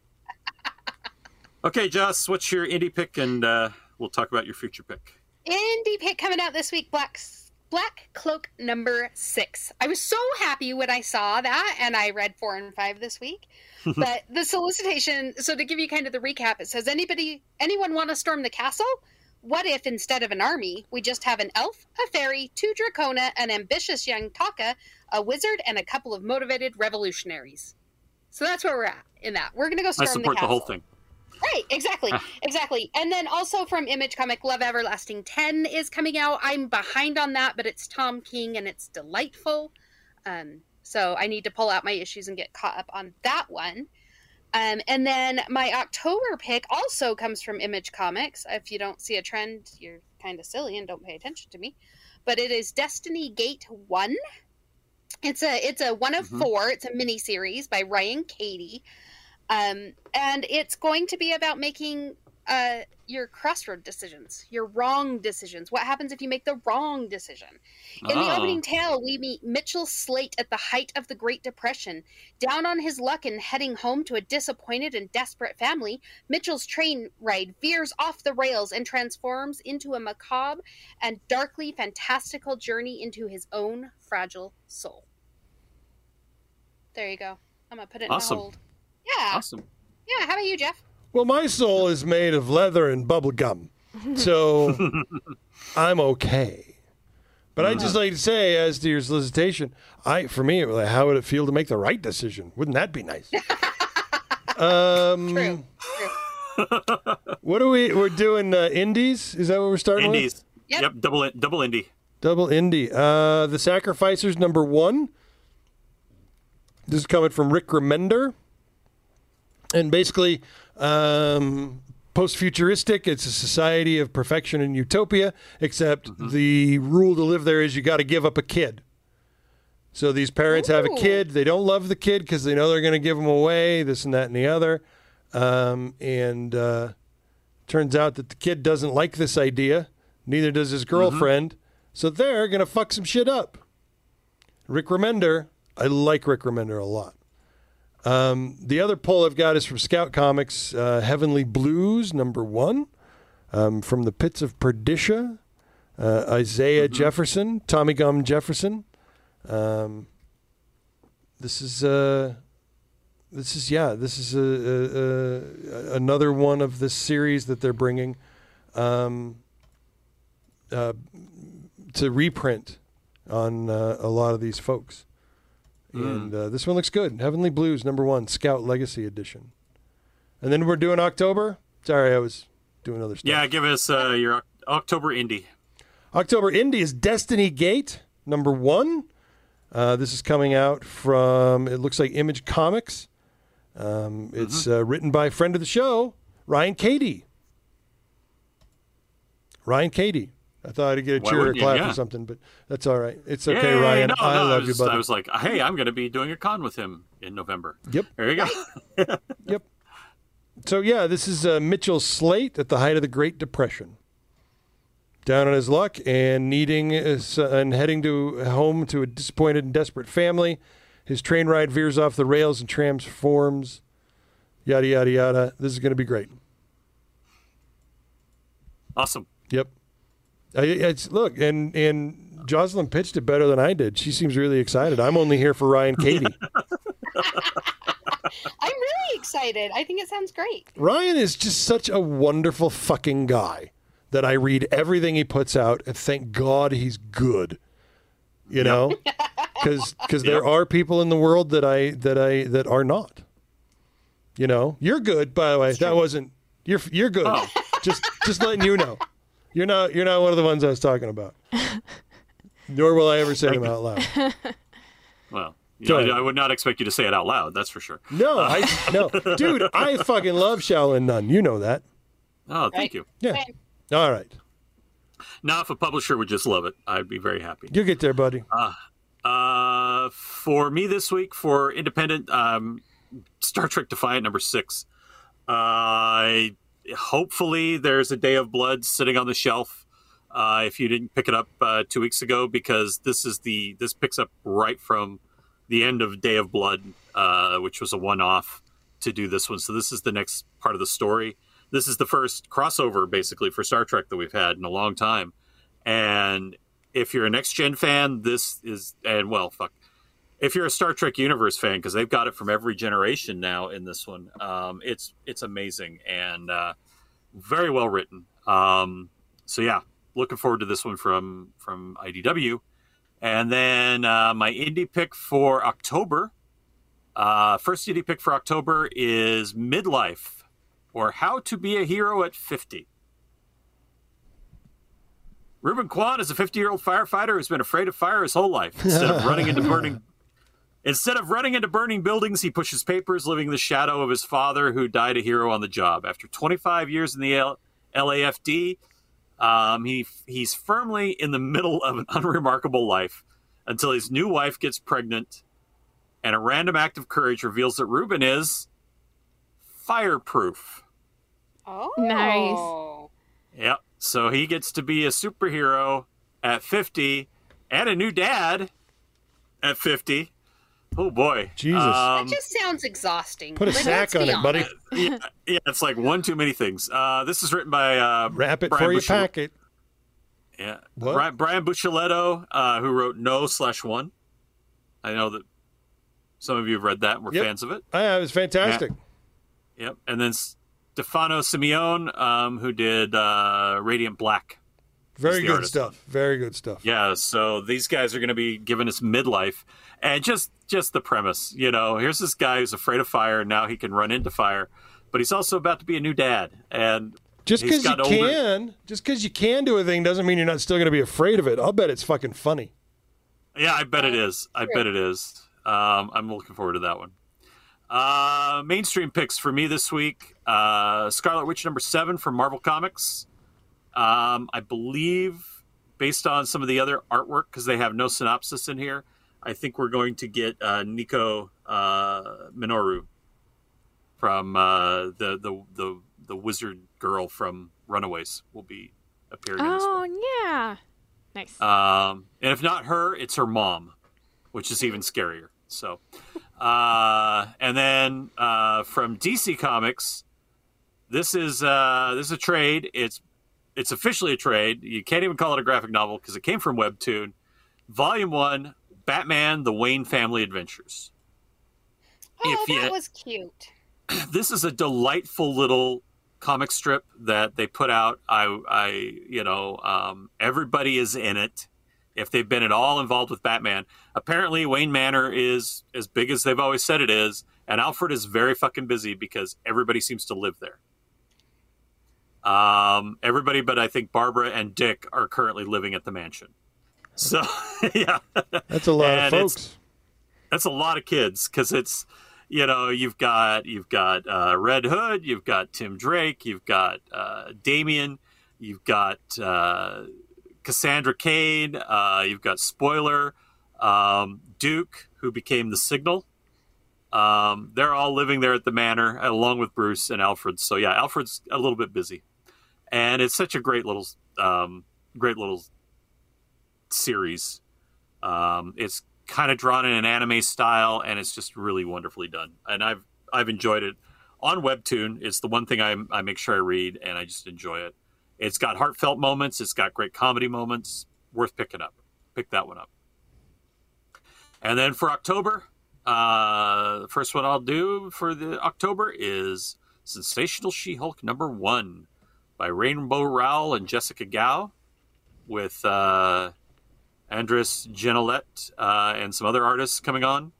Speaker 4: Okay, Joss, what's your indie pick? And we'll talk about your future pick.
Speaker 5: Indie pick coming out this week, Black Cloak number 6. I was so happy when I saw that, and I read 4 and 5 this week. But the solicitation, so to give you kind of the recap, it says, anyone want to storm the castle? What if instead of an army, we just have an elf, a fairy, 2 Dracona, an ambitious young Taka, a wizard, and a couple of motivated revolutionaries? So that's where we're at in that. We're going to go storm the castle.
Speaker 4: I support the whole thing.
Speaker 5: Right, exactly. And then also from Image Comic, Love Everlasting 10 is coming out. I'm behind on that, but it's Tom King and it's delightful. So I need to pull out my issues and get caught up on that one. And then my October pick also comes from Image Comics. If you don't see a trend, you're kind of silly and don't pay attention to me. But it is Destiny Gate 1. It's a 1 of 4. It's a miniseries by Ryan Cady. And it's going to be about making your crossroad decisions, your wrong decisions. What happens if you make the wrong decision? In the opening tale, we meet Mitchell Slate at the height of the Great Depression. Down on his luck and heading home to a disappointed and desperate family, Mitchell's train ride veers off the rails and transforms into a macabre and darkly fantastical journey into his own fragile soul. There you go. I'm going to put it in hold. Yeah.
Speaker 4: Awesome.
Speaker 5: Yeah. How about you, Jeff?
Speaker 7: Well, my soul is made of leather and bubble gum, so I'm okay. But I'd just like to say, as to your solicitation, for me, how would it feel to make the right decision? Wouldn't that be nice?
Speaker 5: True.
Speaker 7: What are we're doing indies? Is that what we're starting with?
Speaker 4: Indies. Yep. Double indie.
Speaker 7: Double indie. The Sacrificers number 1. This is coming from Rick Remender. And basically, post-futuristic, it's a society of perfection and utopia, except the rule to live there is you got to give up a kid. So these parents have a kid. They don't love the kid because they know they're going to give him away, this and that and the other. Turns out that the kid doesn't like this idea. Neither does his girlfriend. So they're going to fuck some shit up. Rick Remender, I like Rick Remender a lot. The other poll I've got is from Scout Comics, Heavenly Blues, number 1, from the Pits of Perdicia, Isaiah Jefferson, Tommy Gum Jefferson. This is another one of this series that they're bringing to reprint on a lot of these folks. And this one looks good. Heavenly Blues, number 1, Scout Legacy Edition. And then we're doing October. Sorry, I was doing other stuff.
Speaker 4: Yeah, give us your October indie.
Speaker 7: October indie is Destiny Gate, number 1. This is coming out from, it looks like Image Comics. It's written by a friend of the show, Ryan Cady. Ryan Cady. I thought I'd get a cheer or a clap or something, but that's all right. It's okay, Ryan. I love you, buddy.
Speaker 4: I was like, hey, I'm going to be doing a con with him in November.
Speaker 7: Yep.
Speaker 4: There you go.
Speaker 7: Yep. So, yeah, this is Mitchell Slate at the height of the Great Depression. down on his luck and and heading home to a disappointed and desperate family. His train ride veers off the rails and transforms. Yada, yada, yada. This is going to be great.
Speaker 4: Awesome.
Speaker 7: Yep. Look, and Jocelyn pitched it better than I did. She seems really excited. I'm only here for Ryan Katie.
Speaker 5: I'm really excited. I think it sounds great.
Speaker 7: Ryan is just such a wonderful fucking guy that I read everything he puts out, and thank God he's good. You know, because there are people in the world that are not. You know, you're good, by the way. That wasn't you're good.
Speaker 4: Oh.
Speaker 7: Just letting you know, you're not one of the ones I was talking about. Nor will I ever say them out loud.
Speaker 4: Well, I would not expect you to say it out loud. That's for sure.
Speaker 7: No, no, dude, I fucking love Shaolin Nun. You know that.
Speaker 4: Oh, thank you.
Speaker 7: Yeah. All right.
Speaker 4: Now, if a publisher would just love it, I'd be very happy.
Speaker 7: You'll get there, buddy.
Speaker 4: For me this week, for independent, Star Trek Defiant #6. Hopefully there's a Day of Blood sitting on the shelf if you didn't pick it up 2 weeks ago, because this picks up right from the end of Day of Blood, which was a one-off to do this one. So this is the next part of the story. This is the first crossover, basically, for Star Trek that we've had in a long time. And if you're a Next Gen fan, this is... And, well, fuck. If you're a Star Trek Universe fan, because they've got it from every generation now in this one, it's amazing and very well written. So, yeah, looking forward to this one from IDW. And then my indie pick for October. First indie pick for October is Midlife, or How to Be a Hero at 50. Reuben Kwan is a 50-year-old firefighter who's been afraid of fire his whole life. Instead of running into burning buildings, he pushes papers, living in the shadow of his father, who died a hero on the job. After 25 years in the LAFD, he's firmly in the middle of an unremarkable life until his new wife gets pregnant, and a random act of courage reveals that Reuben is fireproof.
Speaker 5: Oh,
Speaker 6: nice.
Speaker 4: Yep. So he gets to be a superhero at 50 and a new dad at 50. Oh, boy.
Speaker 7: Jesus.
Speaker 5: That just sounds exhausting.
Speaker 7: Put a sack on it, buddy.
Speaker 4: Yeah, it's like one too many things. This is written by...
Speaker 7: Wrap it
Speaker 4: Brian
Speaker 7: for you pack it.
Speaker 4: Yeah.
Speaker 7: What?
Speaker 4: Brian Buccellato, who wrote No/1. I know that some of you have read that and were fans of it.
Speaker 7: It was fantastic.
Speaker 4: Yeah. Yep. And then Stefano Simeone, who did Radiant Black.
Speaker 7: Very good stuff. Very good stuff.
Speaker 4: Yeah, so these guys are going to be giving us midlife. And just the premise, here's this guy who's afraid of fire, and now he can run into fire. But he's also about to be a new dad. And
Speaker 7: just because you can do a thing doesn't mean you're not still going to be afraid of it. I'll bet it's fucking funny.
Speaker 4: Yeah, I bet it is. I'm looking forward to that one. Mainstream picks for me this week. Scarlet Witch #7 from Marvel Comics. I believe, based on some of the other artwork, because they have no synopsis in here, I think we're going to get Nico Minoru from the wizard girl from Runaways will be appearing in this one.
Speaker 6: Oh, yeah. Nice.
Speaker 4: And if not her, it's her mom, which is even scarier. So, and then from DC Comics, this is a trade. It's officially a trade. You can't even call it a graphic novel because it came from Webtoon. Volume 1, Batman: The Wayne Family Adventures.
Speaker 5: Oh, that was cute.
Speaker 4: This is a delightful little comic strip that they put out. Everybody is in it. If they've been at all involved with Batman, apparently Wayne Manor is as big as they've always said it is, and Alfred is very fucking busy because everybody seems to live there. Everybody but I think Barbara and Dick are currently living at the mansion. So, yeah.
Speaker 7: That's a lot of folks.
Speaker 4: That's a lot of kids, because it's, you've got Red Hood, you've got Tim Drake, you've got Damian, you've got Cassandra Cain, you've got Spoiler, Duke, who became the Signal. They're all living there at the manor, along with Bruce and Alfred. So, yeah, Alfred's a little bit busy. And it's such a great little little series. It's kind of drawn in an anime style, and it's just really wonderfully done. And I've enjoyed it on Webtoon. It's the one thing I make sure I read, and I just enjoy it. It's got heartfelt moments. It's got great comedy moments. Worth picking up. Pick that one up. And then for October, the first one I'll do for the October is Sensational She-Hulk #1 by Rainbow Rowell and Jessica Gao, with Andres Genolette and some other artists coming on.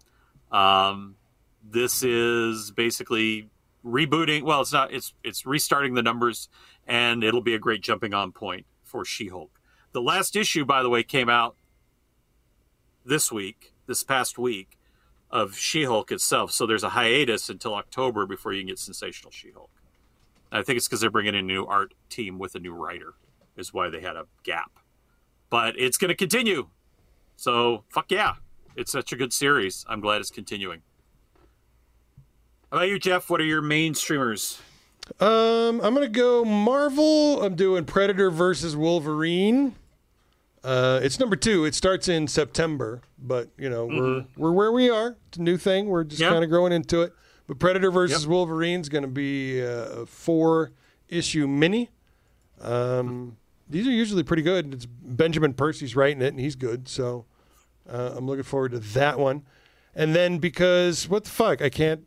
Speaker 4: This is basically rebooting. Well, it's not. It's restarting the numbers, and it'll be a great jumping on point for She-Hulk. The last issue, by the way, came out this past week, of She-Hulk itself. So there's a hiatus until October before you can get Sensational She-Hulk. I think it's because they're bringing in a new art team with a new writer is why they had a gap. But it's going to continue. So, fuck yeah. It's such a good series. I'm glad it's continuing. How about you, Jeff? What are your main streamers?
Speaker 7: I'm going to go Marvel. I'm doing Predator versus Wolverine. It's #2. It starts in September, but, you know, we're where we are. It's a new thing. We're just kind of growing into it. But Predator versus Wolverine is going to be a 4-issue mini. These are usually pretty good. It's Benjamin Percy's writing it, and he's good. So I'm looking forward to that one. And then because, what the fuck? I can't.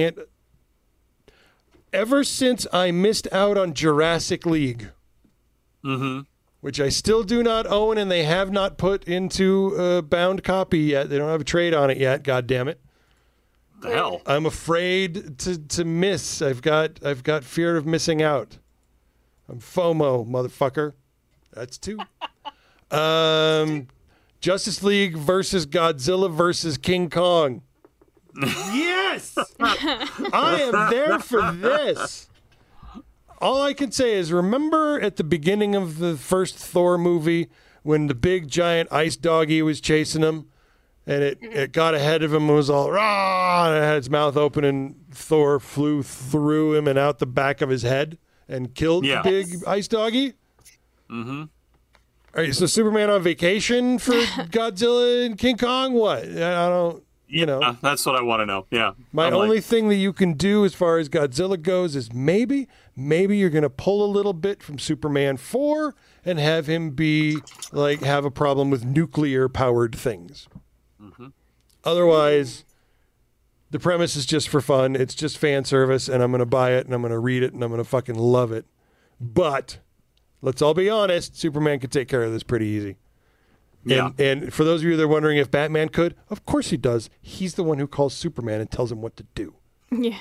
Speaker 7: Ever since I missed out on Jurassic League, which I still do not own, and they have not put into a bound copy yet. They don't have a trade on it yet. God damn it!
Speaker 4: The hell!
Speaker 7: I'm afraid to miss. I've got fear of missing out. I'm FOMO, motherfucker. That's 2. Justice League versus Godzilla versus King Kong. Yes! I am there for this. All I can say is, remember at the beginning of the first Thor movie when the big giant ice doggy was chasing him, and it got ahead of him and was all rah, and it had its mouth open, and Thor flew through him and out the back of his head and killed the big ice doggy? All right, so Superman on vacation for Godzilla and King Kong? What? I don't, you know.
Speaker 4: That's what I want to know. Yeah.
Speaker 7: My only thing that you can do as far as Godzilla goes is maybe you're going to pull a little bit from Superman 4 and have him be, like, have a problem with nuclear-powered things. Otherwise, the premise is just for fun. It's just fan service, and I'm going to buy it, and I'm going to read it, and I'm going to fucking love it. But let's all be honest, Superman could take care of this pretty easy.
Speaker 4: Yeah.
Speaker 7: And for those of you that are wondering if Batman could, of course he does. He's the one who calls Superman and tells him what to do.
Speaker 6: Yeah.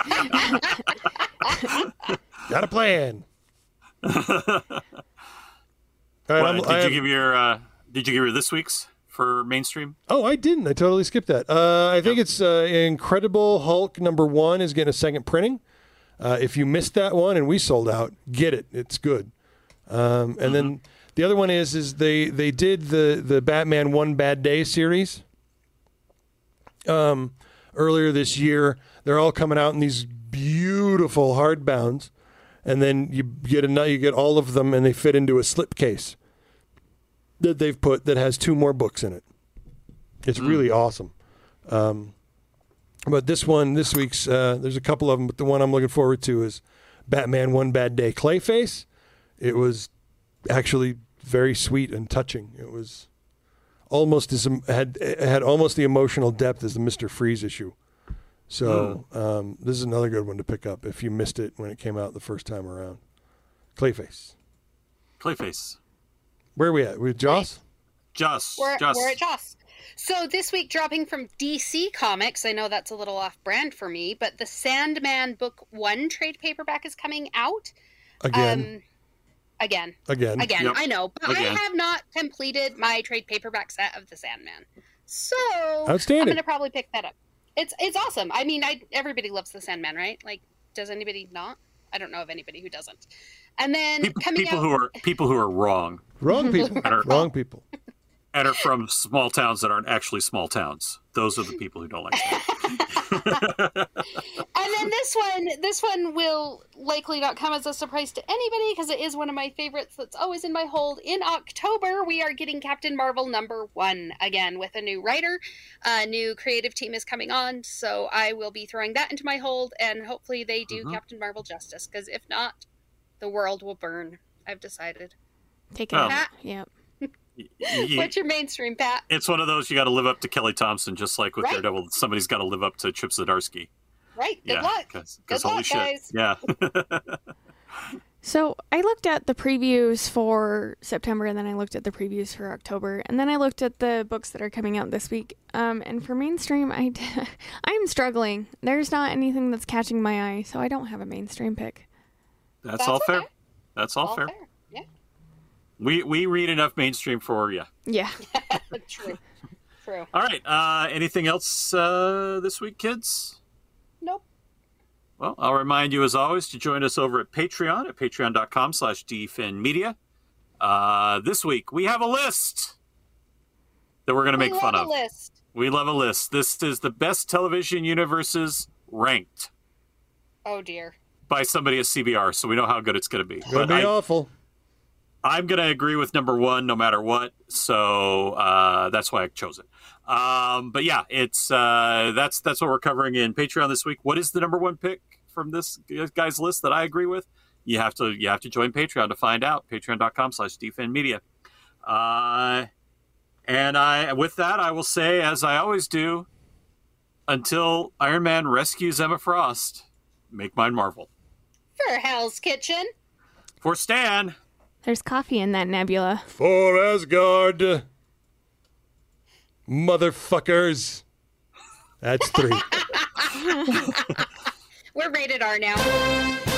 Speaker 7: Got a plan.
Speaker 4: All right, did you give your this week's for mainstream?
Speaker 7: Oh, I didn't. I totally skipped that. I think it's Incredible Hulk #1 is getting a second printing. If you missed that one and we sold out, get it. It's good. And then the other one is they did the Batman One Bad Day series earlier this year. They're all coming out in these beautiful hardbounds, and then you get all of them, and they fit into a slipcase that they've put that has 2 more books in it. It's really awesome. But this week's there's a couple of them, but the one I'm looking forward to is Batman One Bad Day Clayface. It was actually very sweet and touching. It was almost had almost the emotional depth as the Mr. Freeze issue. So this is another good one to pick up if you missed it when it came out the first time around. Clayface. Where are we at? We're Joss?
Speaker 4: Joss.
Speaker 5: We're at Joss. So this week, dropping from DC Comics, I know that's a little off-brand for me, but the Sandman Book 1 trade paperback is coming out. Again.
Speaker 7: Yep.
Speaker 5: I know, but I have not completed my trade paperback set of the Sandman. So
Speaker 7: outstanding.
Speaker 5: I'm going to probably pick that up. It's awesome. I mean, everybody loves the Sandman, right? Like, does anybody not? I don't know of anybody who doesn't. And then
Speaker 4: people who are wrong.
Speaker 7: Wrong people. Wrong people.
Speaker 4: And are from small towns that aren't actually small towns. Those are the people who don't like that.
Speaker 5: And then this one will likely not come as a surprise to anybody because it is one of my favorites that's always in my hold. In October, we are getting Captain Marvel #1 again with a new writer. A new creative team is coming on, so I will be throwing that into my hold, and hopefully they do Captain Marvel justice, because if not, the world will burn. I've decided.
Speaker 6: Take it out. Yep.
Speaker 5: What's your mainstream, Pat?
Speaker 4: It's one of those you got to live up to Kelly Thompson, just like with Daredevil. Somebody's got to live up to Chip Zdarsky.
Speaker 5: Right. Good luck.
Speaker 4: Because holy shit.
Speaker 5: Guys.
Speaker 4: Yeah.
Speaker 6: So I looked at the previews for September, and then I looked at the previews for October, and then I looked at the books that are coming out this week. And for mainstream, I'm struggling. There's not anything that's catching my eye, so I don't have a mainstream pick.
Speaker 4: That's all fair. That's all fair.
Speaker 5: Yeah.
Speaker 4: We read enough mainstream for you.
Speaker 6: Yeah.
Speaker 5: True.
Speaker 4: All right. Anything else this week, kids?
Speaker 5: Nope.
Speaker 4: Well, I'll remind you, as always, to join us over at Patreon at patreon.com/dfinmedia. This week, we have a list that we're going to make fun of. We love a list. This is the best television universes ranked.
Speaker 5: Oh, dear.
Speaker 4: By somebody at CBR, so we know how good it's going to be.
Speaker 7: It's going to be awful.
Speaker 4: I'm going to agree with #1 no matter what, so that's why I chose it. But yeah, it's that's what we're covering in Patreon this week. What is the #1 pick from this guy's list that I agree with? You have to join Patreon to find out. Patreon.com/dfinmedia. And with that, I will say, as I always do, until Iron Man rescues Emma Frost, make mine Marvel.
Speaker 5: For Hell's Kitchen.
Speaker 4: For Stan.
Speaker 6: There's coffee in that nebula.
Speaker 7: For Asgard. Motherfuckers. That's 3.
Speaker 5: We're rated R now.